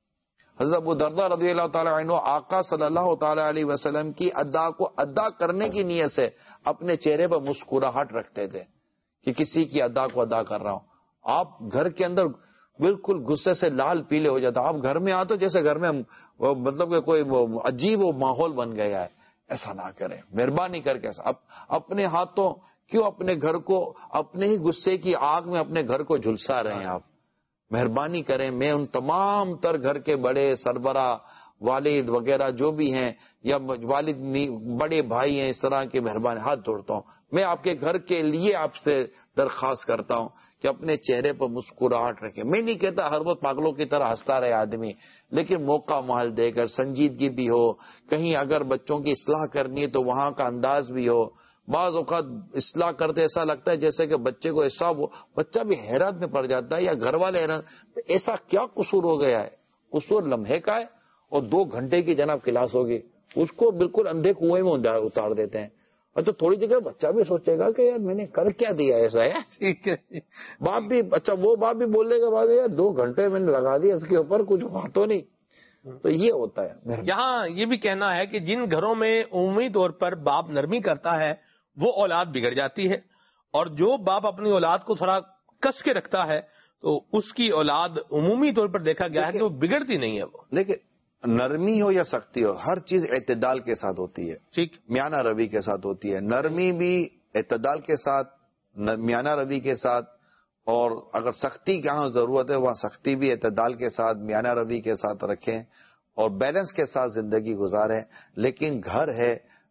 حضرت ابو درداء رضی اللہ تعالیٰ عنہ آقا صلی اللہ تعالیٰ علیہ وسلم کی ادا کو ادا کرنے کی نیت سے اپنے چہرے پر مسکراہٹ رکھتے تھے کہ کسی کی ادا کو ادا کر رہا ہوں. آپ گھر کے اندر بالکل غصے سے لال پیلے ہو جاتا، آپ گھر میں آتے جیسے گھر میں مطلب کہ کوئی عجیب و ماحول بن گیا ہے. ایسا نہ کریں، مہربانی کر کے اپنے ہاتھوں کیوں اپنے گھر کو اپنے ہی غصے کی آگ میں اپنے گھر کو جھلسا رہے ہیں. آپ مہربانی کریں. میں ان تمام تر گھر کے بڑے سربراہ والد وغیرہ جو بھی ہیں یا والد بڑے بھائی ہیں اس طرح کے مہربانی ہاتھ جوڑتا ہوں. میں آپ کے گھر کے لیے آپ سے درخواست کرتا ہوں کہ اپنے چہرے پر مسکراہٹ رکھیں. میں نہیں کہتا ہر وقت پاگلوں کی طرح ہنستا رہے آدمی، لیکن موقع محل دے کر سنجیدگی بھی ہو. کہیں اگر بچوں کی اصلاح کرنی ہے تو وہاں کا انداز بھی ہو. بعض اوقات اصلاح کرتے ایسا لگتا ہے جیسے کہ بچے کو ایسا بچہ بھی حیرت میں پڑ جاتا ہے یا گھر والے حیرت، ایسا کیا قصور ہو گیا ہے؟ قصور لمحے کا ہے اور 2 گھنٹے کی جناب کلاس ہوگی، اس کو بالکل اندھے کنویں میں اتار دیتے ہیں. اور تو تھوڑی جگہ بچہ بھی سوچے گا کہ یار میں نے کر کیا دیا ایسا ہے. ٹھیک ہے. باپ بھی اچھا وہ باپ بھی بولنے کے بعد یار 2 گھنٹے میں نے لگا دیا اس کے اوپر کچھ ہوا تو نہیں. تو یہ ہوتا ہے. یہاں یہ بھی کہنا ہے کہ جن گھروں میں عمومی طور پر باپ نرمی کرتا ہے وہ اولاد بگڑ جاتی ہے، اور جو باپ اپنی اولاد کو تھوڑا کس کے رکھتا ہے تو اس کی اولاد عمومی طور پر دیکھا گیا ہے کہ وہ بگڑتی نہیں ہے. وہ لیکن نرمی ہو یا سختی ہو ہر چیز اعتدال کے ساتھ ہوتی ہے. ٹھیک، میانہ روی کے ساتھ ہوتی ہے. نرمی بھی اعتدال کے ساتھ، میانہ روی کے ساتھ، اور اگر سختی کہاں ضرورت ہے وہاں سختی بھی اعتدال کے ساتھ میانہ روی کے ساتھ رکھیں اور بیلنس کے ساتھ زندگی گزاریں. لیکن گھر ہے،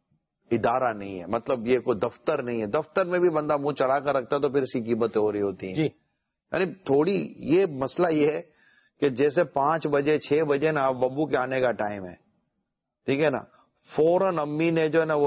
ادارہ نہیں ہے. مطلب یہ کوئی دفتر نہیں ہے. دفتر میں بھی بندہ منہ چڑھا کر رکھتا ہے تو پھر اس کی قیمتیں ہو رہی ہوتی ہیں. یعنی تھوڑی یہ مسئلہ یہ ہے کہ جیسے 5 بجے 6 بجے نا ببو کے آنے کا ٹائم ہے، ٹھیک ہے نا، فوراً امی نے جو ہے نا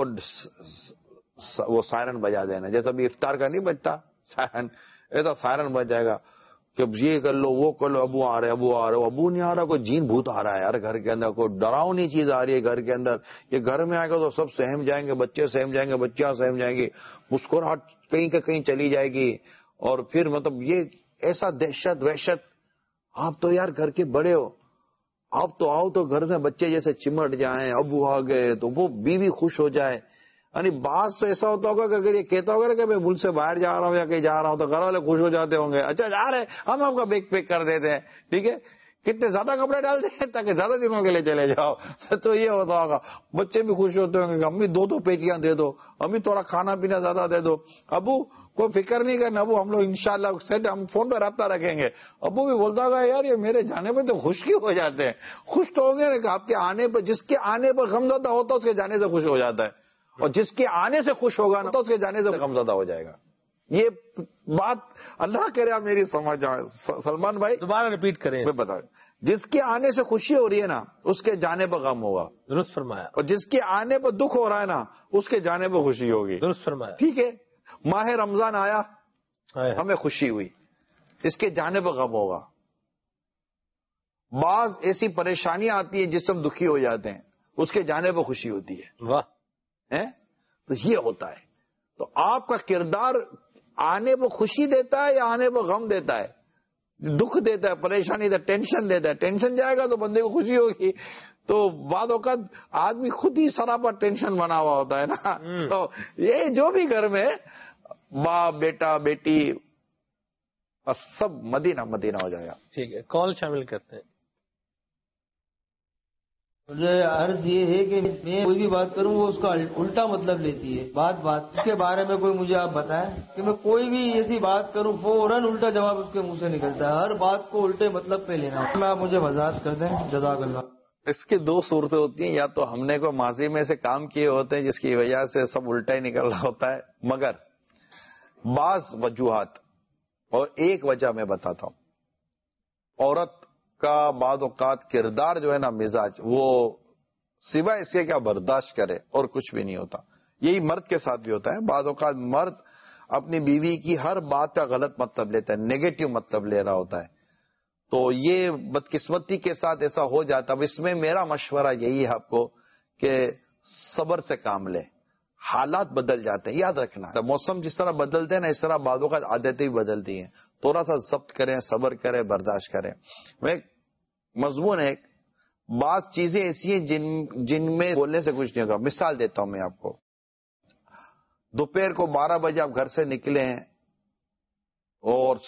وہ سائرن بجا دینا. جیسے ابھی افطار کا نہیں بجتا سائرن، ایسا سائرن بج جائے گا. کہ یہ کر لو وہ کر لو، ابو آ رہے ابو آ رہے، ابو نہیں آ رہا، کوئی جین بھوت آ رہا ہے یار گھر کے اندر، کوئی ڈراؤنی چیز آ رہی ہے گھر کے اندر، یہ گھر میں آئے گا تو سب سہم جائیں گے، بچے سہم جائیں گے، بچیاں سہم جائیں گی، مسکراہٹ کہیں کہ کہیں چلی جائے گی، اور پھر مطلب یہ ایسا دہشت وحشت. آپ تو یار گھر کے بڑے ہو، آپ تو آؤ تو گھر میں بچے جیسے چمٹ جائیں، ابو آ گئے تو وہ بیوی خوش ہو جائے. یعنی بعض تو ایسا ہوتا ہوگا کہ اگر یہ کہتا ہوگا کہ میں ملک سے باہر جا رہا ہوں یا کہیں جا رہا ہوں تو گھر والے خوش ہو جاتے ہوں گے، اچھا جا رہے ہم آپ کا بیگ پیک کر دیتے ہیں، ٹھیک ہے، کتنے زیادہ کپڑے ڈال دیں تاکہ زیادہ دنوں کے لیے چلے جاؤ. تو یہ ہوتا ہوگا، بچے بھی خوش ہوتے ہوں گے کہ امی دو پیٹیاں دے دو، امی تھوڑا کھانا پینا زیادہ دے دو، ابو کوئی فکر نہیں کرنا، ابو ہم لوگ انشاءاللہ سیٹ ہم فون پہ رابطہ رکھیں گے. ابو بھی بولتا ہوگا یار یہ میرے جانے پہ تو خوش کیوں ہو جاتے ہیں، خوش تو ہوں گے نا کہ آپ کے آنے پہ، جس کے آنے پر غمزدہ ہوتا ہے اس کے جانے سے خوش ہو جاتا ہے، اور جس کے آنے سے خوش ہوگا نا تو اس کے جانے سے غمزدہ ہو جائے گا. یہ بات اللہ کرے آپ میری سمجھ جائیں. سلمان بھائی دوبارہ ریپیٹ کریں. میں بتا دوں، جس کے آنے سے خوشی ہو رہی ہے نا اس کے جانے پر غم ہوگا، درست فرمایا. اور جس کے آنے پر دکھ ہو رہا ہے نا اس کے جانے پر خوشی ہوگی. درست فرمایا. ٹھیک ہے، ماہ رمضان آیا ہمیں خوشی ہوئی، اس کے جانے پر غم ہوگا. بعض ایسی پریشانیاں آتی ہیں جس سے ہم دکھی ہو جاتے ہیں، اس کے جانے پر خوشی ہوتی ہے. واہ. تو یہ ہوتا ہے. تو آپ کا کردار آنے پر خوشی دیتا ہے یا آنے پر غم دیتا ہے، دکھ دیتا ہے، پریشانی دیتا ہے، ٹینشن دیتا ہے. ٹینشن جائے گا تو بندے کو خوشی ہوگی. تو بعد اوقات آدمی خود ہی سراپا ٹینشن بنا ہوا ہوتا ہے نا. تو یہ جو بھی گھر میں باپ بیٹا بیٹی سب مدینہ مدینہ ہو جائے گا. ٹھیک ہے، کال شامل کرتے ہیں. مجھے عرض یہ ہے کہ میں کوئی بھی بات کروں وہ اس کا الٹا مطلب لیتی ہے. بات اس کے بارے میں کوئی مجھے آپ بتائیں کہ میں کوئی بھی ایسی بات کروں فوراً الٹا جواب اس کے منہ سے نکلتا ہے. ہر بات کو الٹے مطلب پہ لینا. میں آپ مجھے وضاحت کر دیں، جزاک اللہ. اس کی دو صورتیں ہوتی ہیں، یا تو ہم نے کوئی ماضی میں سے کام کیے ہوتے ہیں جس کی وجہ سے سب الٹا ہی نکل رہا ہوتا ہے، مگر بعض وجوہات، اور ایک وجہ میں بتاتا ہوں. عورت کا بعض اوقات کردار جو ہے نا، مزاج، وہ سوائے اس کے کیا برداشت کرے اور کچھ بھی نہیں ہوتا. یہی مرد کے ساتھ بھی ہوتا ہے. بعض اوقات مرد اپنی بیوی کی ہر بات کا غلط مطلب لیتا ہے، نیگیٹو مطلب لے رہا ہوتا ہے. تو یہ بدقسمتی کے ساتھ ایسا ہو جاتا. اب اس میں میرا مشورہ یہی ہے آپ کو کہ صبر سے کام لے. حالات بدل جاتے ہیں، یاد رکھنا. موسم جس طرح بدلتے ہیں نا، اس طرح بعض اوقات عادتیں بھی بدلتی ہیں. تھوڑا سا ضبط کریں، صبر کریں، برداشت کریں. میں مضمون ہے، بعض چیزیں ایسی ہیں جن میں بولنے سے کچھ نہیں ہوگا. مثال دیتا ہوں میں آپ کو. دوپہر کو 12 بجے آپ گھر سے نکلے ہیں اور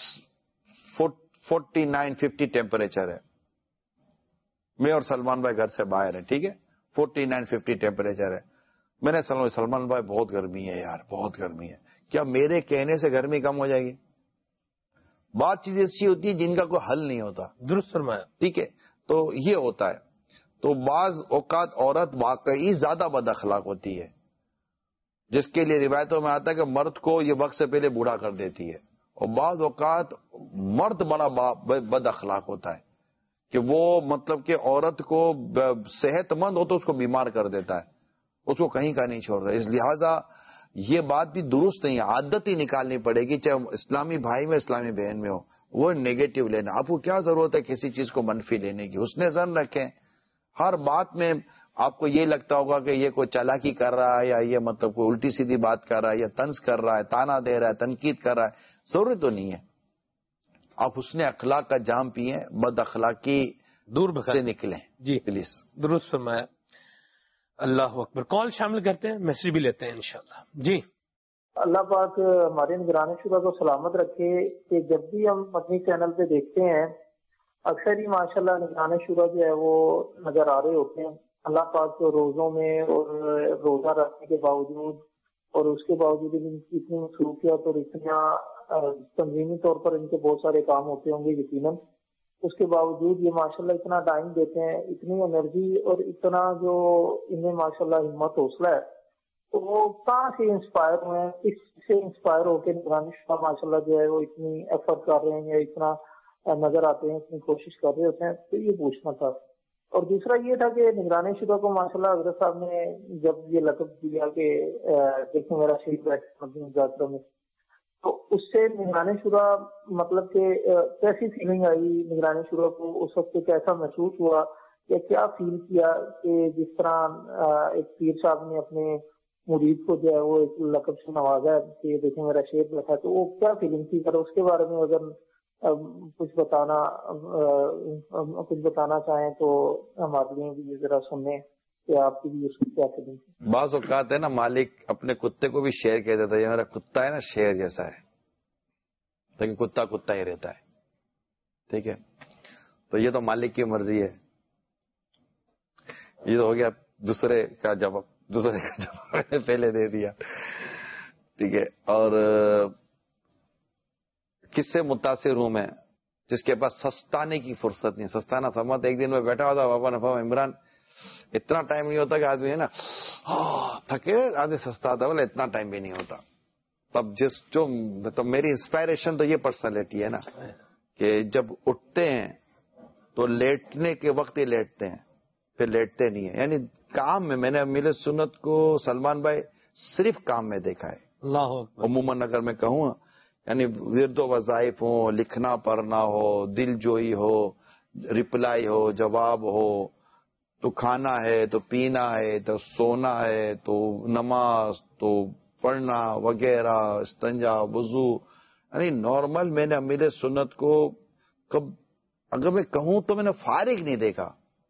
49-50 ٹیمپریچر ہے. میں اور سلمان بھائی گھر سے باہر ہیں، ٹھیک ہے، 49-50 ٹیمپریچر ہے. میں نے سلمان بھائی بہت گرمی ہے یار، بہت گرمی ہے. کیا میرے کہنے سے گرمی کم ہو جائے گی؟ بعض چیزیں ایسی ہوتی ہیں جن کا کوئی حل نہیں ہوتا. درست فرمایا. ٹھیک ہے، تو یہ ہوتا ہے. تو بعض اوقات عورت واقعی زیادہ بد اخلاق ہوتی ہے، جس کے لیے روایتوں میں آتا ہے کہ مرد کو یہ وقت سے پہلے بوڑھا کر دیتی ہے. اور بعض اوقات مرد بڑا بد اخلاق ہوتا ہے کہ وہ مطلب کہ عورت کو صحت مند ہو تو اس کو بیمار کر دیتا ہے، اس کو کہیں کا نہیں چھوڑ رہا. اس لہٰذا یہ بات بھی درست نہیں ہے. عادت ہی نکالنی پڑے گی، چاہے اسلامی بھائی میں اسلامی بہن میں ہو. وہ نیگیٹو لینا. آپ کو کیا ضرورت ہے کسی چیز کو منفی لینے کی؟ حسن ظن رکھیں. ہر بات میں آپ کو یہ لگتا ہوگا کہ یہ کوئی چالاکی کر رہا ہے، یا یہ مطلب کوئی الٹی سیدھی بات کر رہا ہے، یا طنز کر رہا ہے، تانا دے رہا ہے، تنقید کر رہا ہے. ضروری تو نہیں ہے. آپ حسن اخلاق کا جام پیئیں، بد اخلاقی دور سے نکلیں. جی پلیز. درست فرمایا. اللہ اکبر. کال شامل کرتے ہیں، میسج بھی لیتے ہیں انشاءاللہ. جی. اللہ پاک ہمارے نگران شدہ کو سلامت رکھے کہ جب بھی ہم مدنی چینل پہ دیکھتے ہیں اکثر ہی ماشاءاللہ نگران شدہ جو ہے وہ نظر آ رہے ہوتے ہیں. اللہ پاک روزوں میں اور روزہ رکھنے کے باوجود اور اس کے باوجود ان کی اتنی مصروفیت اور اتنا تنظیمی طور پر ان کے بہت سارے کام ہوتے ہوں گے یقیناً، اس کے باوجود یہ ماشاءاللہ اتنا ٹائم دیتے ہیں، اتنی انرجی اور اتنا جو انہیں ماشاءاللہ ہمت حوصلہ ہے. تو وہ کہاں سے انسپائر ہوئے ہیں، کس سے انسپائر ہو کے نگرانی شدہ ماشاءاللہ جو ہے وہ اتنی ایفرٹ کر رہے ہیں یا اتنا نظر آتے ہیں، اتنی کوشش کر رہے ہوتے ہیں؟ تو یہ پوچھنا تھا. اور دوسرا یہ تھا کہ نگرانی شدہ کو ماشاءاللہ حضرت صاحب نے جب یہ لقب دیا کہ دیکھیں میرا شہید بیٹھا میں، تو اس سے نگران شورا مطلب کہ کیسی فیلنگ آئی نگران شورا کو اس وقت، کیسا محسوس ہوا یا کیا فیل کیا کہ جس طرح ایک پیر صاحب نے اپنے مرید کو جو ہے وہ ایک لقب سے نوازا ہے کہ دیکھیں میرا شیر بیٹھا، تو وہ کیا فیلنگ تھی؟ اگر اس کے بارے میں اگر کچھ بتانا چاہیں تو ہمارے لیے بھی ذرا سنیں کہ آپ کی بھی اس کی کیا فیلنگ تھی. بعض اوقات ہے نا مالک اپنے کتے کو بھی شیر کہہ دیتا ہے، یہ میرا کتا ہے نا شیر جیسا ہے، لیکن کتا کتا ہی رہتا ہے. ٹھیک ہے، تو یہ تو مالک کی مرضی ہے. یہ تو ہو گیا دوسرے کا جواب میں نے پہلے دے دیا. ٹھیک ہے، اور کس سے متاثر ہوں میں؟ جس کے پاس سستانے کی فرصت نہیں. سستانا سمجھ ایک دن میں بیٹھا ہوتا بابا نفا عمران، اتنا ٹائم نہیں ہوتا کہ آدمی ہے نا تھکے آدمی سستا تھا، بولے اتنا ٹائم بھی نہیں ہوتا. تب تو میری انسپائریشن تو یہ پرسنالٹی ہے نا کہ جب اٹھتے ہیں تو لیٹنے کے وقت ہی لیٹتے ہیں، پھر لیٹتے نہیں ہیں. یعنی کام میں نے امیر سنت کو سلمان بھائی صرف کام میں دیکھا ہے. اللہ اکبر. عموماً اگر میں کہوں یعنی ورد و وظائف ہو، لکھنا پڑھنا ہو، دل جوئی ہو، رپلائی ہو، جواب ہو، تو کھانا ہے تو پینا ہے تو سونا ہے تو نماز تو پڑھنا وغیرہ، استنجا، وضو، یعنی نارمل میں نے امیر سنت کو اگر میں کہوں تو میں نے فارغ نہیں دیکھا.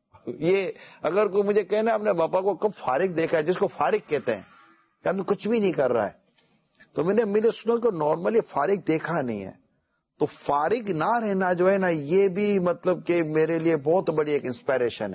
یہ اگر کوئی مجھے کہنا اپنے باپا کو کب فارغ دیکھا ہے، جس کو فارغ کہتے ہیں کہ آدمی کچھ بھی نہیں کر رہا ہے، تو میں نے امیر سنت کو نارملی فارغ دیکھا نہیں ہے. تو فارغ نہ رہنا جو ہے نا یہ بھی مطلب کہ میرے لیے بہت بڑی ایک انسپائریشن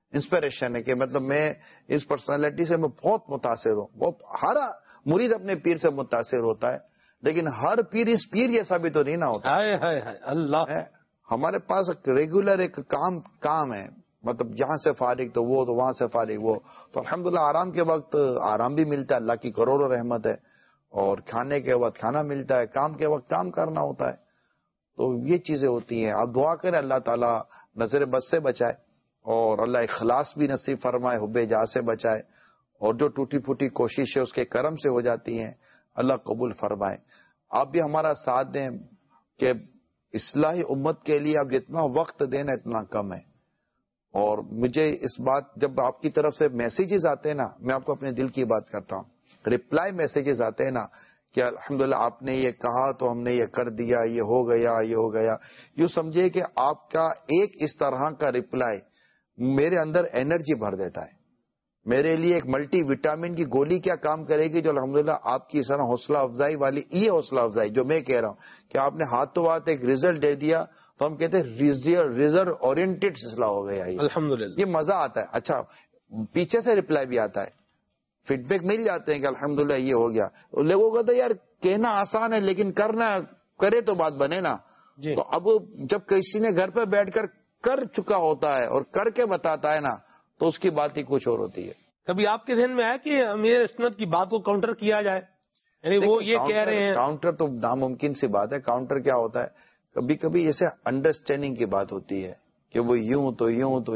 ہے کہ مطلب میں اس پرسنالٹی سے میں بہت متاثر ہوں. ہر مرید اپنے پیر سے متاثر ہوتا ہے، لیکن ہر پیر اس پیر جیسا بھی تو نہیں نہ ہوتا. اللہ، ہمارے پاس ریگولر ایک کام ہے، مطلب یہاں سے فارغ تو وہ، تو وہاں سے فارغ وہ. تو الحمدللہ آرام کے وقت آرام بھی ملتا ہے، اللہ کی کروڑوں رحمت ہے. اور کھانے کے وقت کھانا ملتا ہے، کام کے وقت کام کرنا ہوتا ہے. تو یہ چیزیں ہوتی ہیں. آپ دعا کریں اللہ تعالیٰ نظر بد سے بچائے، اور اللہ اخلاص بھی نصیب فرمائے، حب جاہ سے بچائے، اور جو ٹوٹی پھوٹی کوششیں اس کے کرم سے ہو جاتی ہیں اللہ قبول فرمائے. آپ بھی ہمارا ساتھ دیں کہ اصلاح امت کے لیے آپ جتنا وقت دینا اتنا کم ہے. اور مجھے اس بات، جب آپ کی طرف سے میسیجز آتے ہیں نا، میں آپ کو اپنے دل کی بات کرتا ہوں، رپلائی میسیجز آتے ہیں نا کہ الحمدللہ آپ نے یہ کہا تو ہم نے یہ کر دیا، یہ ہو گیا، یوں سمجھے کہ آپ کا ایک اس طرح کا رپلائی میرے اندر انرجی بھر دیتا ہے. میرے لیے ایک ملٹی وٹامن کی گولی کیا کام کرے گی، جو الحمدللہ آپ کی اس طرح حوصلہ افزائی والی، یہ حوصلہ افزائی جو میں کہہ رہا ہوں کہ آپ نے ہاتھ تو ہاتھ ایک ریزلٹ دے دیا، تو ہم کہتے ہیں ریزلٹ اورینٹڈ سلسلہ ہو گیا. الحمدللہ یہ مزہ آتا ہے. اچھا پیچھے سے رپلائی بھی آتا ہے، فیڈ بیک مل جاتے ہیں کہ الحمدللہ یہ ہو گیا. لوگوں کو تو یار کہنا آسان ہے لیکن کرنا کرے تو بات بنے نا. تو اب جب کسی نے گھر پہ بیٹھ کر چکا ہوتا ہے اور کر کے بتاتا ہے نا، تو اس کی بات ہی کچھ اور ہوتی ہے. کبھی آپ کے ذہن میں آیا کہ امیر سنت کی بات کو کاؤنٹر کیا جائے؟ یعنی وہ یہ کہہ رہے ہیں. کاؤنٹر تو ناممکن سی بات ہے. کاؤنٹر کیا ہوتا ہے، کبھی کبھی جیسے انڈرسٹینڈنگ کی بات ہوتی ہے کہ وہ یوں تو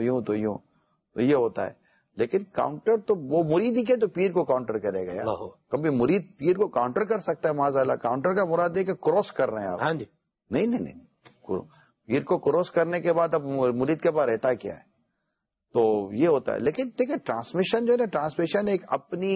یہ ہوتا ہے. لیکن کاؤنٹر تو وہ مرید ہی کے تو پیر کو کاؤنٹر کرے گا. کبھی مرید پیر کو کاؤنٹر کر سکتا ہے؟ معاذ اللہ. کاؤنٹر کا مراد ہے کہ کراس کر رہے ہیں آپ. ہاں جی. نہیں، پیر کو کراس کرنے کے بعد اب مرید کے پاس رہتا کیا ہے؟ تو یہ ہوتا ہے. لیکن دیکھیں ٹرانسمیشن جو ہے نا، ٹرانسمیشن ایک اپنی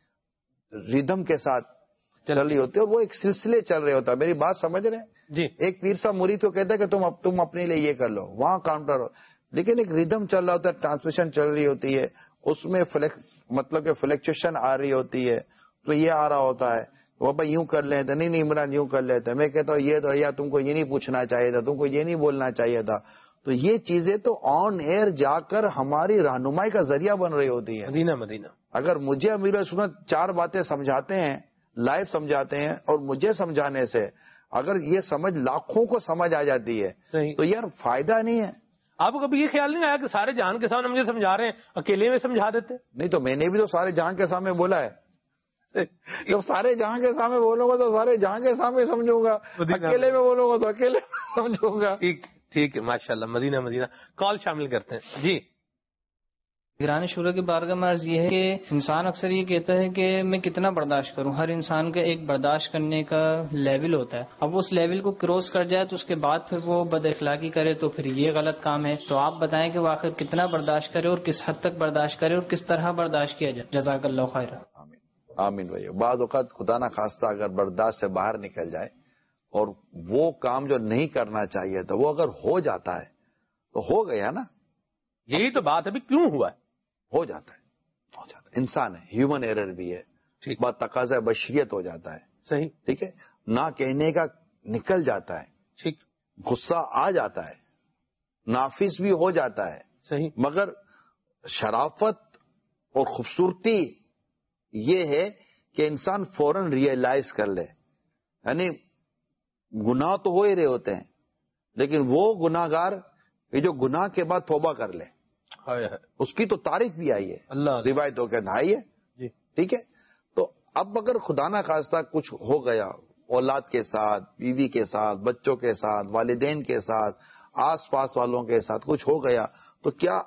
ریدم کے ساتھ چل رہی ہوتی ہے، اور وہ ایک سلسلے چل رہے ہوتا ہے. میری بات سمجھ رہے ہیں جی؟ ایک پیر صاحب مرید کو کہتا ہے کہ تم اپنے لیے یہ کر لو، وہاں کاؤنٹر ہو، لیکن ایک ریدم چل رہا ہوتا ہے، ٹرانسمیشن چل رہی ہوتی ہے، اس میں مطلب کہ فلیکچویشن آ رہی ہوتی ہے. تو یہ آ رہا ہوتا ہے بابا یوں کر لیتے، نہیں عمران یوں کر لیتے. میں کہتا ہوں یہ تو یا تم کو یہ نہیں پوچھنا چاہیے تھا، تم کو یہ نہیں بولنا چاہیے تھا. تو یہ چیزیں تو آن ایئر جا کر ہماری رہنمائی کا ذریعہ بن رہی ہوتی ہے. مدینہ اگر مجھے امیر سنت 4 باتیں سمجھاتے ہیں، لائیو سمجھاتے ہیں، اور مجھے سمجھانے سے اگر یہ سمجھ لاکھوں کو سمجھ آ جاتی ہے تو یار فائدہ نہیں ہے. آپ کو کبھی یہ خیال نہیں آیا کہ سارے جہان کے سامنے مجھے سمجھا رہے ہیں، اکیلے میں سمجھا دیتے؟ نہیں تو میں نے بھی تو سارے جہاں کے سامنے بولا ہے. جب سارے جہاں کے سامنے بولوں گا تو سارے جہاں کے سامنے سمجھوں گا، اکیلے میں بولوں گا تو اکیلے سمجھوں گا. ٹھیک ہے، ماشاء اللہ. مدینہ کال شامل کرتے ہیں. جی نگران شورا کی بارگاہ میں عرض یہ ہے کہ انسان اکثر یہ کہتا ہے کہ میں کتنا برداشت کروں. ہر انسان کا ایک برداشت کرنے کا لیول ہوتا ہے. اب اس لیول کو کراس کر جائے تو اس کے بعد پھر وہ بد اخلاقی کرے تو پھر یہ غلط کام ہے. تو آپ بتائیں کہ وہ آخر کتنا برداشت کرے اور کس حد تک برداشت کرے اور کس طرح برداشت کیا جائے. جزاک اللہ خیر. آمین بھائی. بعض اوقات خدا نہ خواستہ اگر برداشت سے باہر نکل جائے اور وہ کام جو نہیں کرنا چاہیے تو وہ اگر ہو جاتا ہے تو ہو گیا نا. یہی تو بات ابھی کیوں ہوا ہے. ہو جاتا ہے انسان ہے, ہیومن ایرر بھی ہے, بات تقاضا بشریت ہو جاتا ہے. صحیح. ٹھیک ہے, نہ کہنے کا نکل جاتا ہے. ٹھیک. غصہ آ جاتا ہے, نافذ بھی ہو جاتا ہے. صحیح. مگر شرافت اور خوبصورتی یہ ہے کہ انسان فوراً ریئلائز کر لے. یعنی گناہ تو ہو ہی رہے ہوتے ہیں لیکن وہ گناہگار یہ جو گناہ کے بعد توبہ کر لے, اس کی تو تعریف بھی آئی ہے اللہ روایتوں کے اندر آئی ہے. جی. ٹھیک ہے, تو اب اگر خدا نہ خواستہ کچھ ہو گیا اولاد کے ساتھ, بیوی کے ساتھ, بچوں کے ساتھ, والدین کے ساتھ, آس پاس والوں کے ساتھ کچھ ہو گیا تو کیا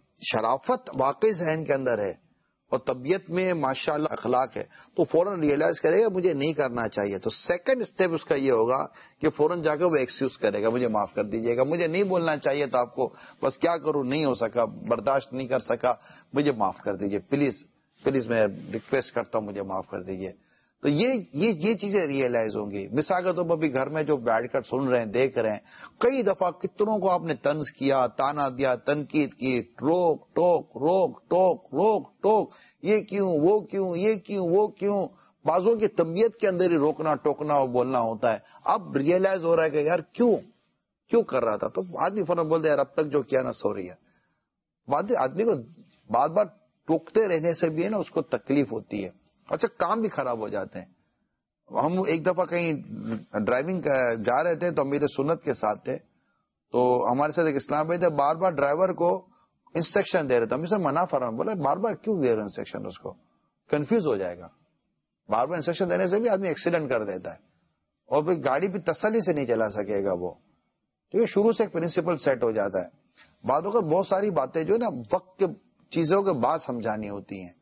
شرافت واقعی ذہن کے اندر ہے اور طبیعت میں ماشاءاللہ اخلاق ہے تو فوراً ریئلائز کرے گا مجھے نہیں کرنا چاہیے. تو سیکنڈ اسٹیپ اس کا یہ ہوگا کہ فوراً جا کے وہ ایکسکیوز کرے گا, مجھے معاف کر دیجیے گا, مجھے نہیں بولنا چاہیے تھا آپ کو, بس کیا کروں نہیں ہو سکا, برداشت نہیں کر سکا, مجھے معاف کر دیجیے پلیز پلیز, میں ریکویسٹ کرتا ہوں مجھے معاف کر دیجیے. تو یہ چیزیں ریئلائز ہوں گی. مثال کے طور پر ابھی گھر میں جو بیٹھ کر سن رہے ہیں, دیکھ رہے ہیں, کئی دفعہ کتنوں کو آپ نے طنز کیا, تانا دیا, تنقید کی, روک ٹوک روک ٹوک روک ٹوک, یہ کیوں وہ کیوں, یہ کیوں وہ کیوں. بعضوں کی طبیعت کے اندر ہی روکنا ٹوکنا اور بولنا ہوتا ہے. اب ریئلائز ہو رہا ہے کہ یار کیوں کر رہا تھا, تو آدمی فوراً بولتے یار اب تک جو کیا نا سوری ہے. آدمی کو بار بار ٹوکتے رہنے سے بھی ہے نا اس کو تکلیف ہوتی ہے. اچھا, کام بھی خراب ہو جاتے ہیں. ہم ایک دفعہ کہیں ڈرائیونگ جا رہے تھے تو امیر سنت کے ساتھ تھے, تو ہمارے ساتھ ایک اسلام بھائی تھے, بار بار ڈرائیور کو انسٹرکشن دے رہے تھے. ہم اسے منع فرمایا, بولا بار بار کیوں دے رہے انسٹرکشن, اس کو کنفیوز ہو جائے گا. بار بار انسٹرکشن دینے سے بھی آدمی ایکسیڈنٹ کر دیتا ہے اور پھر گاڑی بھی تسلی سے نہیں چلا سکے گا وہ. ٹھیک ہے, شروع سے ایک پرنسپل سیٹ ہو جاتا ہے. بعدوں کا بہت ساری باتیں جو ہے نا وقت کے چیزوں کے بعد سمجھانی ہوتی ہیں.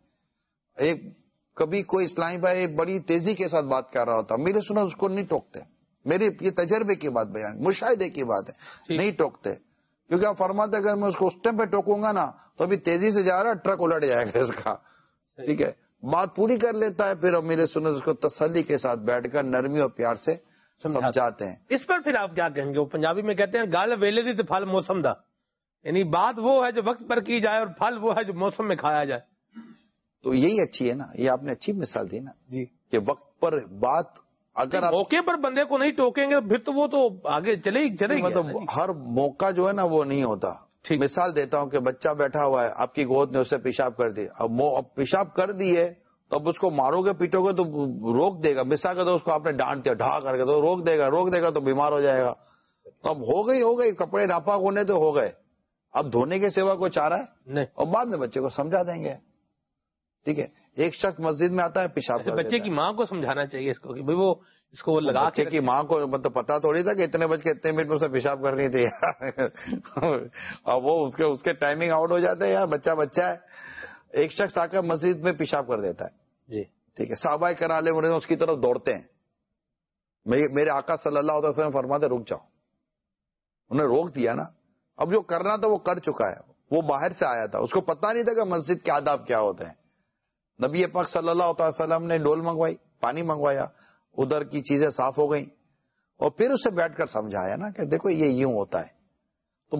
ایک کبھی کوئی اسلامی بھائی بڑی تیزی کے ساتھ بات کر رہا ہوتا, میرے سنا اس کو نہیں ٹوکتے. میرے یہ تجربے کی بات بیان, مشاہدے کی بات ہے, نہیں ٹوکتے. کیونکہ آپ فرماتے اگر میں اس کو اس ٹائم پہ ٹوکوں گا نا تو ابھی تیزی سے جا رہا, ٹرک الٹ جائے گا اس کا. ٹھیک ہے, بات پوری کر لیتا ہے, پھر میرے سنا اس کو تسلی کے ساتھ بیٹھ کر نرمی اور پیار سے سمجھاتے ہیں. اس پر پھر آپ کیا کہیں گے؟ وہ پنجابی میں کہتے ہیں گل ویلے دی تے پھل موسم دا, یعنی بات وہ ہے جو وقت پر کی جائے اور پھل وہ ہے جو موسم میں کھایا جائے. تو یہی اچھی ہے نا, یہ آپ نے اچھی مثال دی نا جی, کہ وقت پر بات اگر موقع پر بندے کو نہیں ٹوکیں گے پھر تو وہ تو آگے چلے ہی. مطلب ہر موقع جو ہے نا وہ نہیں ہوتا. مثال دیتا ہوں کہ بچہ بیٹھا ہوا ہے, آپ کی گود نے اسے پیشاب کر دی, اب پیشاب کر دی ہے تو اب اس کو مارو گے پیٹو گے تو روک دے گا. مثال کا تو اس کو آپ نے ڈانٹ دیا ڈھا کر کے تو روک دے گا تو بیمار ہو جائے گا. تو اب ہو گئی کپڑے ناپاک ہونے تو ہو گئے, اب دھونے کے سوا کوئی چارہ ہے نہیں, اور بعد میں بچے کو سمجھا دیں گے. ٹھیک ہے, ایک شخص مسجد میں آتا ہے پیشاب کر بچے کی ماں کو سمجھانا چاہیے اس کو کہ بھائی وہ اس کو لگا بچے کی ماں کو مطلب پتا تھوڑی تھا کہ اتنے بج کے اتنے منٹ میں اسے پیشاب کرنی تھی. اور وہ اس کے ٹائمنگ آؤٹ ہو جاتے ہیں. یار بچہ ہے. ایک شخص آ کر مسجد میں پیشاب کر دیتا ہے. جی ٹھیک ہے, صحابہ کرام علیہ وسلم اس کی طرف دوڑتے ہیں. میرے آقا صلی اللہ علیہ وسلم فرماتے رک جاؤ. انہیں روک دیا نا, اب جو کرنا تھا وہ کر چکا ہے, وہ باہر سے آیا تھا, اس کو پتا نہیں تھا کہ مسجد کے آداب کیا ہوتے ہیں. نبی پاک صلی اللہ علیہ وسلم نے ڈول منگوائی, پانی منگوایا, ادھر کی چیزیں صاف ہو گئیں, اور پھر اسے بیٹھ کر سمجھایا نا کہ دیکھو یہ یوں ہوتا ہے. تو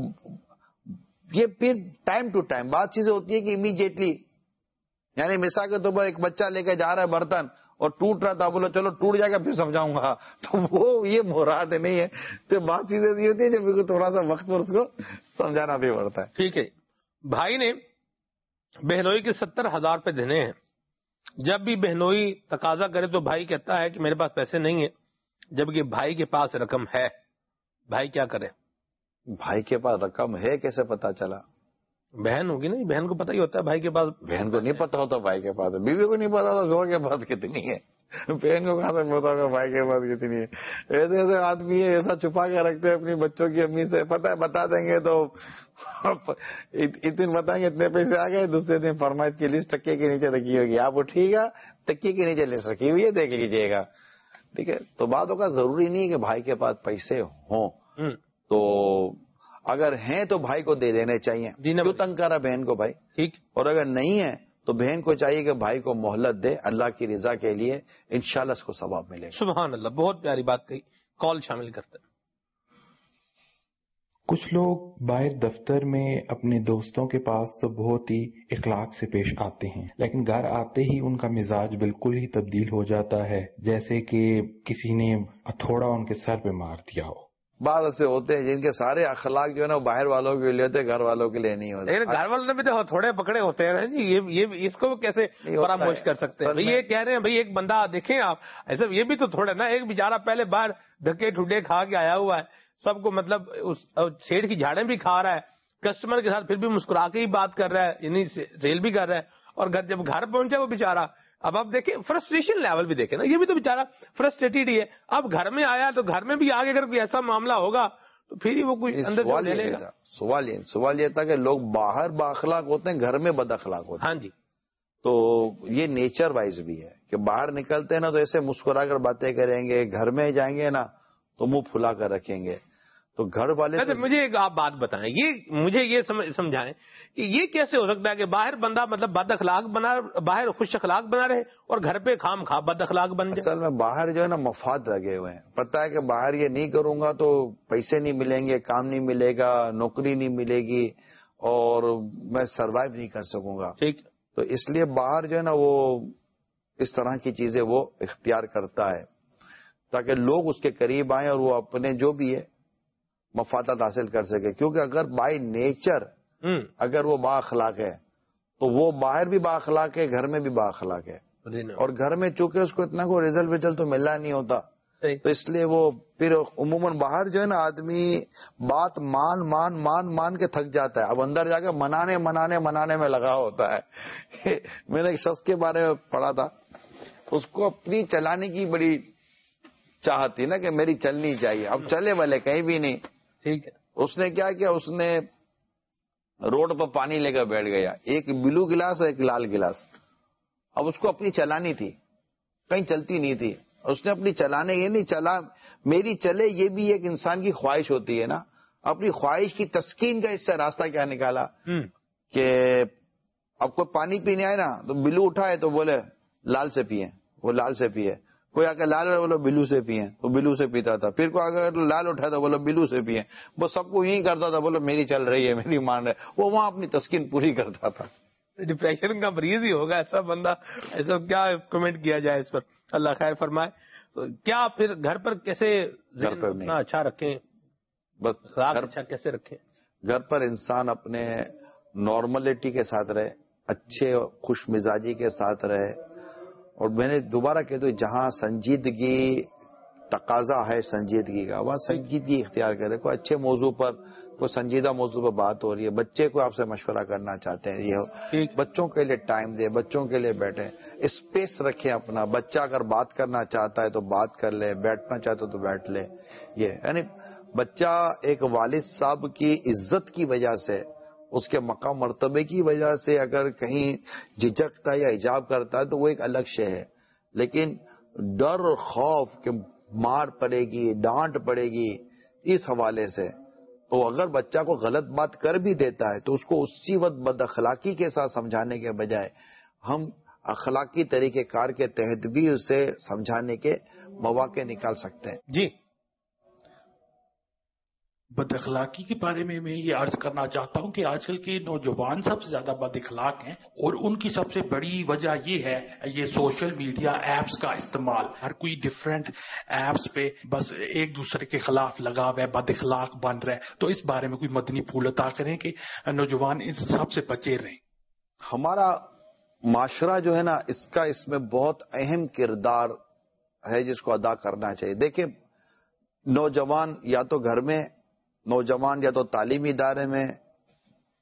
یہ پھر ٹائم ٹو ٹائم بات چیزیں ہوتی ہے کہ امیڈیٹلی, یعنی مثال کے طور پر ایک بچہ لے کے جا رہا ہے برتن اور ٹوٹ رہا تھا, بولو چلو ٹوٹ جائے گا پھر سمجھاؤں گا, تو وہ یہ مراد نہیں ہے. تو بات چیزیں یہ ہوتی ہے جب تھوڑا سا وقت پر اس کو سمجھانا بھی پڑتا ہے. ٹھیک ہے, بھائی نے بہنوئی کے 70,000 روپے دینے ہیں. جب بھی بہنوئی تقاضا کرے تو بھائی کہتا ہے کہ میرے پاس پیسے نہیں ہیں, جبکہ بھائی کے پاس رقم ہے. بھائی کیا کرے؟ بھائی کے پاس رقم ہے کیسے پتا چلا؟ بہن ہوگی نا، بہن کو پتہ ہی ہوتا ہے بھائی کے پاس. بہن کو نہیں پتا ہوتا بھائی کے پاس، بیوی کو نہیں پتا ہوتا شوہر کے پاس کتنی ہے، بہن کو کہاں تک پتا ہوگا بھائی کے پاس کتنی ہے. ایسے ایسے آدمی ہے ایسا چھپا کے رکھتے ہیں اپنی بچوں کی امی سے، پتہ ہے بتا دیں گے تو اتنے بتائیں گے اتنے پیسے آ گئے، دوسرے دن فرمائش کی لسٹ تکیے کے نیچے رکھی ہوگی، آپ اٹھیے گا تکیے کے نیچے لسٹ رکھی ہوئی ہے دیکھ لیجئے گا. ٹھیک ہے، تو باتوں کا ضروری نہیں کہ بھائی کے پاس پیسے ہوں، تو اگر ہیں تو بھائی کو دے دینے چاہیے. کیوں تنگ کرا بہن کو بھائی؟ ٹھیک. اور اگر نہیں ہے تو بہن کو چاہیے کہ بھائی کو مہلت دے اللہ کی رضا کے لیے، انشاءاللہ اس کو ثواب ملے گا. سبحان اللہ، بہت پیاری بات کہی. کال شامل کرتے ہیں. کچھ لوگ باہر دفتر میں اپنے دوستوں کے پاس تو بہت ہی اخلاق سے پیش آتے ہیں، لیکن گھر آتے ہی ان کا مزاج بالکل ہی تبدیل ہو جاتا ہے، جیسے کہ کسی نے ہتھوڑا ان کے سر پہ مار دیا ہو. بعض ایسے ہوتے ہیں جن کے سارے اخلاق جو ہے نا باہر والوں کے لیے ہوتے، گھر والوں کے لیے نہیں ہوتے. لیکن گھر والوں نے بھی تو تھوڑے پکڑے ہوتے ہیں جی، یہ اس کو کیسے فراموش کر سکتے ہیں؟ یہ کہہ رہے ہیں بھائی ایک بندہ دیکھیں آپ ایسا، یہ بھی تو تھوڑا نا، ایک بیچارہ پہلے باہر دھکے ٹھڈے کھا کے آیا ہوا ہے، سب کو مطلب سیٹ کی جھاڑیں بھی کھا رہا ہے، کسٹمر کے ساتھ پھر بھی مسکرا کے ہی بات کر رہا ہے، یعنی سیل بھی کر رہا ہے، اور جب گھر پہنچا وہ بیچارہ، اب آپ دیکھیں فرسٹریشن لیول بھی دیکھیں نا، یہ بھی تو بیچارہ فرسٹریٹڈ ہی ہے. اب گھر میں آیا تو گھر میں بھی آگے اگر کوئی ایسا معاملہ ہوگا تو پھر ہی وہ کوئی اندر سے لے لے گا. سوال یہ تھا کہ لوگ باہر بااخلاق ہوتے ہیں، گھر میں بد اخلاق ہوتے ہیں. ہاں جی. تو یہ نیچر وائز بھی ہے کہ باہر نکلتے ہیں نا تو ایسے مسکرا کر باتیں کریں گے، گھر میں جائیں گے نا تو منہ پھلا کر رکھیں گے. تو گھر والے مجھے ایک آپ بات بتائیں، مجھے یہ سمجھائیں کہ یہ کیسے ہو سکتا ہے کہ باہر بندہ مطلب بد اخلاق باہر خوش اخلاق بنا رہے اور گھر پہ خام خواہ بد اخلاق بن جائے؟ اصل میں باہر جو ہے نا مفاد لگے ہوئے ہیں، پتہ ہے کہ باہر یہ نہیں کروں گا تو پیسے نہیں ملیں گے، کام نہیں ملے گا، نوکری نہیں ملے گی اور میں سروائیو نہیں کر سکوں گا. ٹھیک. تو اس لیے باہر جو ہے نا وہ اس طرح کی چیزیں وہ اختیار کرتا ہے تاکہ لوگ اس کے قریب آئیں اور وہ اپنے جو بھی ہے مفادات حاصل کر سکے. کیونکہ اگر بائی نیچر اگر وہ با اخلاق ہے تو وہ باہر بھی با اخلاق ہے، گھر میں بھی با اخلاق ہے. اور گھر میں چونکہ اس کو اتنا کوئی رزلٹ تو ملنا نہیں ہوتا، تو اس لیے وہ پھر عموماً باہر جو ہے نا آدمی بات مان کے تھک جاتا ہے، اب اندر جا کے منانے میں لگا ہوتا ہے. میں نے ایک شخص کے بارے میں پڑھا تھا، اس کو اپنی چلانے کی بڑی چاہت تھی نا کہ میری چلنی چاہیے، اب چلے والے کہیں بھی نہیں. ٹھیک ہے. اس نے کیا کیا، اس نے روڈ پر پانی لے کر بیٹھ گیا، ایک بلو گلاس اور ایک لال گلاس. اب اس کو اپنی چلانی تھی، کہیں چلتی نہیں تھی، اس نے اپنی چلانے یہ نہیں چلا میری چلے، یہ بھی ایک انسان کی خواہش ہوتی ہے نا. اپنی خواہش کی تسکین کا اس سے راستہ کیا نکالا کہ اب کوئی پانی پینے آئے نا تو بلو اٹھائے تو بولے لال سے پیئے، وہ لال سے پیے. کوئی آ کے لال بولو بلو سے پیئے، وہ بلو سے پیتا تھا. پھر کوئی اگر لال اٹھا تھا بولو بلو سے پیئے. وہ سب کو یہی کرتا تھا، بولو میری چل رہی ہے، میری مان رہے. وہ وہاں اپنی تسکین پوری کرتا تھا. ڈپریشن کا مریض ہی ہوگا ایسا بندہ، ایسا کیا کمنٹ کیا جائے اس پر، اللہ خیر فرمائے. تو کیا پھر گھر پر کیسے اتنا اچھا رکھیں، بس اچھا کیسے رکھیں؟ گھر پر انسان اپنے نارملٹی کے ساتھ رہے، اچھے خوش مزاجی کے ساتھ رہے. اور میں نے دوبارہ کہتا ہوں جہاں سنجیدگی تقاضا ہے سنجیدگی کا، وہاں سنجیدگی اختیار کرے. کوئی اچھے موضوع پر، کوئی سنجیدہ موضوع پر بات ہو رہی ہے، بچے کو آپ سے مشورہ کرنا چاہتے ہیں، یہ بچوں کے لیے ٹائم دے، بچوں کے لیے بیٹھے، اسپیس رکھیں اپنا. بچہ اگر بات کرنا چاہتا ہے تو بات کر لے، بیٹھنا چاہتا ہے تو بیٹھ لے. یہ یعنی بچہ ایک والد صاحب کی عزت کی وجہ سے، اس کے مقام مرتبے کی وجہ سے اگر کہیں جھجکتا ہے یا حجاب کرتا ہے تو وہ ایک الگ شے ہے. لیکن ڈر اور خوف کہ مار پڑے گی، ڈانٹ پڑے گی، اس حوالے سے تو اگر بچہ کو غلط بات کر بھی دیتا ہے تو اس کو اسی وقت بد اخلاقی کے ساتھ سمجھانے کے بجائے ہم اخلاقی طریقہ کار کے تحت بھی اسے سمجھانے کے مواقع نکال سکتے ہیں. جی. بد اخلاقی کے بارے میں یہ عرض کرنا چاہتا ہوں کہ آج کل کے نوجوان سب سے زیادہ بد اخلاق ہیں، اور ان کی سب سے بڑی وجہ یہ ہے یہ سوشل میڈیا ایپس کا استعمال. ہر کوئی ڈفرینٹ ایپس پہ بس ایک دوسرے کے خلاف لگا ہوا ہے، بد اخلاق بن رہا ہے. تو اس بارے میں کوئی مدنی پھول عطا کریں کہ نوجوان ان سب سے بچے رہیں. ہمارا معاشرہ جو ہے نا اس میں بہت اہم کردار ہے جس کو ادا کرنا چاہیے. دیکھیں نوجوان یا تو گھر میں، نوجوان یا تو تعلیمی ادارے میں،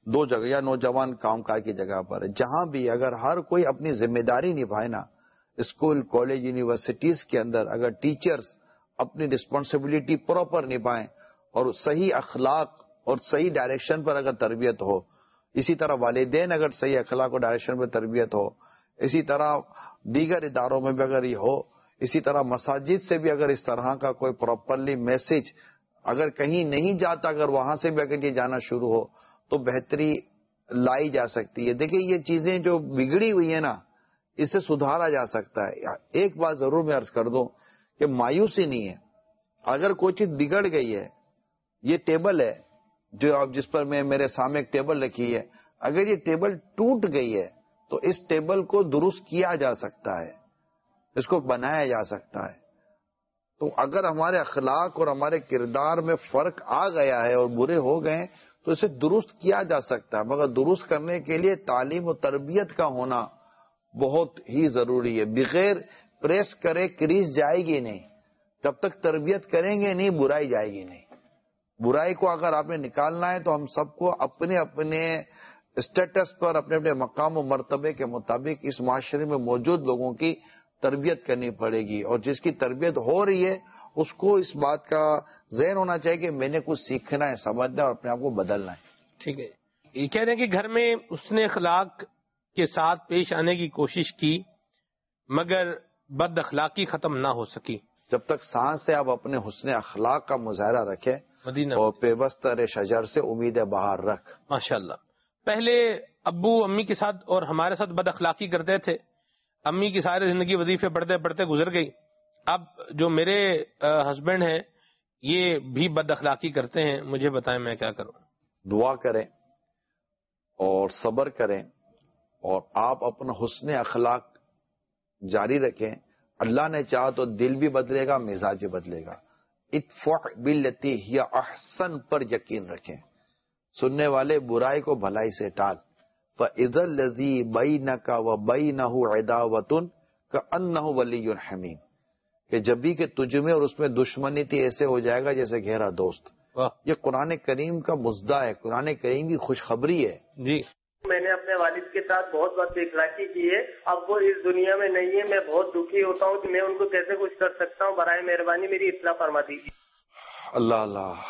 دو جگہ یا نوجوان کام کاج کی جگہ پر ہے، جہاں بھی اگر ہر کوئی اپنی ذمہ داری نبھائے نا، اسکول کالج یونیورسٹیز کے اندر اگر ٹیچرز اپنی رسپانسبلٹی پراپر نبھائیں اور صحیح اخلاق اور صحیح ڈائریکشن پر اگر تربیت ہو، اسی طرح والدین اگر صحیح اخلاق اور ڈائریکشن پر تربیت ہو، اسی طرح دیگر اداروں میں بھی اگر یہ ہو، اسی طرح مساجد سے بھی اگر اس طرح کا کوئی پراپرلی میسج اگر کہیں نہیں جاتا، اگر وہاں سے بھی اگر یہ جانا شروع ہو تو بہتری لائی جا سکتی ہے۔ دیکھیں یہ چیزیں جو بگڑی ہوئی ہیں نا، اسے سدھارا جا سکتا ہے۔ ایک بات ضرور میں عرض کر دوں کہ مایوسی نہیں ہے، اگر کوئی چیز بگڑ گئی ہے، یہ ٹیبل ہے جو اب جس پر میں میرے سامنے ایک ٹیبل رکھی ہے، اگر یہ ٹیبل ٹوٹ گئی ہے تو اس ٹیبل کو درست کیا جا سکتا ہے، اس کو بنایا جا سکتا ہے۔ تو اگر ہمارے اخلاق اور ہمارے کردار میں فرق آ گیا ہے اور برے ہو گئے تو اسے درست کیا جا سکتا ہے، مگر درست کرنے کے لیے تعلیم و تربیت کا ہونا بہت ہی ضروری ہے۔ بغیر پریس کرے کریز جائے گی نہیں، جب تک تربیت کریں گے نہیں برائی جائے گی نہیں۔ برائی کو اگر آپ نے نکالنا ہے تو ہم سب کو اپنے اپنے اسٹیٹس پر اپنے اپنے مقام و مرتبے کے مطابق اس معاشرے میں موجود لوگوں کی تربیت کرنی پڑے گی، اور جس کی تربیت ہو رہی ہے اس کو اس بات کا ذہن ہونا چاہیے کہ میں نے کچھ سیکھنا ہے، سمجھنا ہے اور اپنے آپ کو بدلنا ہے۔ ٹھیک ہے، یہ کہہ رہے ہیں کہ گھر میں اس نے اخلاق کے ساتھ پیش آنے کی کوشش کی مگر بد اخلاقی ختم نہ ہو سکی۔ جب تک سانس ہے آپ اپنے حسن اخلاق کا مظاہرہ رکھیں مدینہ اور پیوستہ شجر سے امید بہار رکھ۔ ماشاءاللہ۔ پہلے ابو امی کے ساتھ اور ہمارے ساتھ بد اخلاقی کرتے تھے، امی کی ساری زندگی وظیفے پڑھتے پڑھتے گزر گئی، اب جو میرے ہسبینڈ ہیں یہ بھی بد اخلاقی کرتے ہیں، مجھے بتائیں میں کیا کروں؟ دعا کریں اور صبر کریں اور آپ اپنا حسن اخلاق جاری رکھیں، اللہ نے چاہا تو دل بھی بدلے گا، مزاج بھی بدلے گا۔ ادفع باللتی ہی احسن پر یقین رکھیں، سننے والے برائی کو بھلائی سے ٹال۔ فَإِذَا الَّذِي بَيْنَكَ وَبَيْنَهُ عَدَاوَةٌ كَأَنَّهُ وَلِيٌّ حَمِيمٌ، کہ جب بھی کہ تجھ میں اور اس میں دشمنی تھی ایسے ہو جائے گا جیسے گہرا دوست۔ یہ قرآن کریم کا مزدہ ہے، قرآن کریم کی خوشخبری ہے۔ جی، میں نے اپنے والد کے ساتھ بہت بد اخلاقی کی ہے، اب وہ اس دنیا میں نہیں ہے، میں بہت دکھی ہوتا ہوں کہ میں ان کو کیسے کچھ کر سکتا ہوں، برائے مہربانی میری اصلاح فرما دیجیے۔ اللہ اللہ،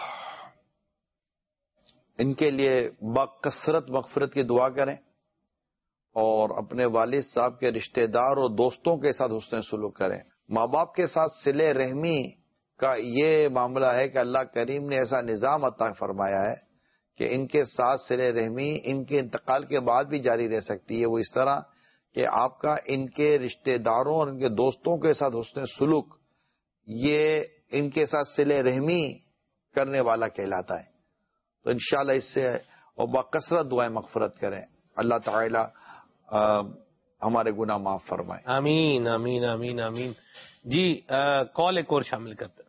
ان کے لیے بکثرت مغفرت کی دعا کریں اور اپنے والد صاحب کے رشتہ دار اور دوستوں کے ساتھ حسن سلوک کریں۔ ماں باپ کے ساتھ صلہ رحمی کا یہ معاملہ ہے کہ اللہ کریم نے ایسا نظام عطا فرمایا ہے کہ ان کے ساتھ صلہ رحمی ان کے انتقال کے بعد بھی جاری رہ سکتی ہے۔ وہ اس طرح کہ آپ کا ان کے رشتہ داروں اور ان کے دوستوں کے ساتھ حسن سلوک یہ ان کے ساتھ صلہ رحمی کرنے والا کہلاتا ہے۔ تو انشاءاللہ اس سے اور بکثرت دعائیں مغفرت کریں، اللہ تعالی ہمارے گناہ معاف فرمائے۔ آمین آمین آمین آمین۔ جی کال ایک اور شامل کرتے ہیں۔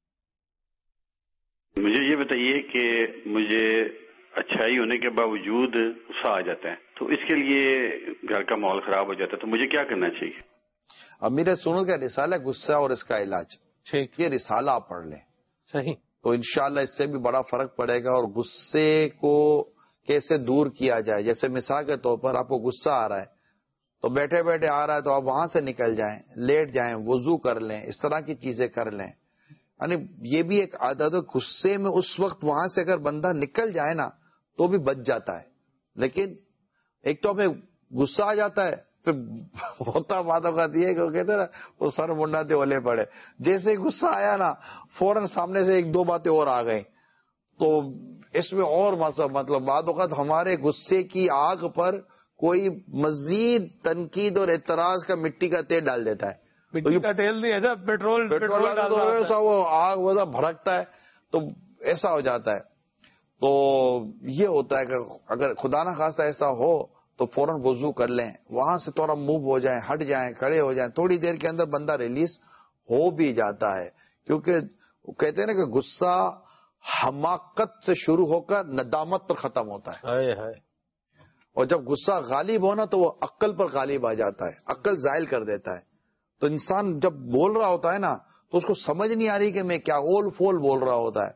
مجھے یہ بتائیے کہ مجھے اچھائی ہونے کے باوجود غصہ آ جاتا ہے، تو اس کے لیے گھر کا ماحول خراب ہو جاتا ہے، تو مجھے کیا کرنا چاہیے؟ امیر سنت کا رسالہ غصہ اور اس کا علاج، یہ رسالہ آپ پڑھ لیں، صحیح، تو انشاءاللہ اس سے بھی بڑا فرق پڑے گا۔ اور غصے کو کیسے دور کیا جائے، جیسے مثال کے طور پر آپ کو غصہ آ رہا ہے تو بیٹھے بیٹھے آ رہا ہے تو آپ وہاں سے نکل جائیں، لیٹ جائیں، وضو کر لیں، اس طرح کی چیزیں کر لیں۔ یعنی یہ بھی ایک عادت ہے، غصے میں اس وقت وہاں سے اگر بندہ نکل جائے نا تو بھی بچ جاتا ہے، لیکن ایک تو ہمیں غصہ آ جاتا ہے، پھر ہوتا بات اوقات یہ ہے کہ وہ کہتے ہیں نا وہ سر منڈا تے اولے پڑے، جیسے ہی غصہ آیا نا فوراً سامنے سے ایک دو باتیں اور آ گئیں، تو اس میں اور مطلب بعض اوقات ہمارے غصے کی آگ پر کوئی مزید تنقید اور اعتراض کا مٹی کا تیل ڈال دیتا ہے، مٹی کا تیل نہیں ایسا پیٹرول ایسا وہ آگ ویسا بھڑکتا ہے، تو ایسا ہو جاتا ہے۔ تو یہ ہوتا ہے کہ اگر خدا نہ خواستہ ایسا ہو تو فوراً وضو کر لیں، وہاں سے تھوڑا موو ہو جائیں، ہٹ جائیں، کھڑے ہو جائیں، تھوڑی دیر کے اندر بندہ ریلیز ہو بھی جاتا ہے، کیونکہ کہتے ہیں نا کہ غصہ حماقت سے شروع ہو کر ندامت پر ختم ہوتا ہے، اور جب غصہ غالب ہونا تو وہ عقل پر غالب آ جاتا ہے، عقل زائل کر دیتا ہے۔ تو انسان جب بول رہا ہوتا ہے نا تو اس کو سمجھ نہیں آ رہی کہ میں کیا اول فول بول رہا ہوتا ہے،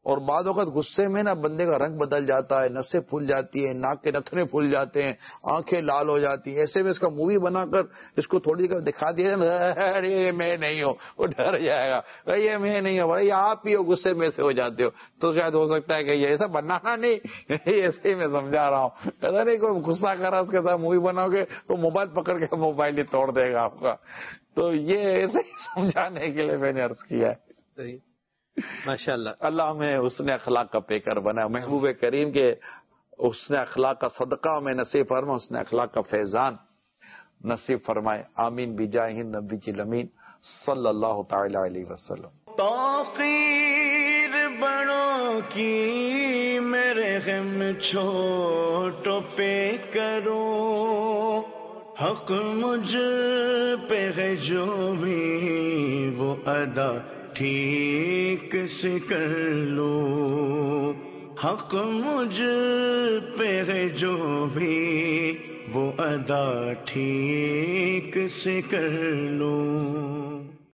اور بعض وقت غصے میں نا بندے کا رنگ بدل جاتا ہے، نسیں پھول جاتی ہیں، ناک کے نتھنے پھول جاتے ہیں، آنکھیں لال ہو جاتی ہیں. ایسے میں اس کا مووی بنا کر اس کو تھوڑی دیر دکھا دیا، ارے یہ میں نہیں ہوں، وہ ڈر جائے گا، یہ میں نہیں ہوں، یہ آپ ہی ہو غصے میں سے ہو جاتے ہو. تو شاید ہو سکتا ہے کہ یہ ایسا بنانا نہیں، ایسے ہی میں سمجھا رہا ہوں. ایسا نہیں کوئی غصہ کرا اس کے ساتھ مووی بناؤ گے تو موبائل پکڑ کے موبائل ہی توڑ دے گا آپ کا. تو یہ ایسے ہی سمجھانے کے لیے میں نے عرض کیا ہے. ماشاء اللہ. اللہ ہمیں حسن اخلاق کا پیکر بنا، محبوب کریم کے حسن اخلاق کا صدقہ میں نصیب فرما، حسن اخلاق کا فیضان نصیب فرمائے. آمین بجاہ نبی الامین صلی اللہ تعالی علیہ وسلم. توقیر بڑوں کی میرے غم چھوٹوں پہ کرو، حق مجھ پہ ہے جو بھی وہ ادا ٹھیک سے کر لو، حق مجھ پہ ہے جو بھی وہ ادا ٹھیک سے کر لو.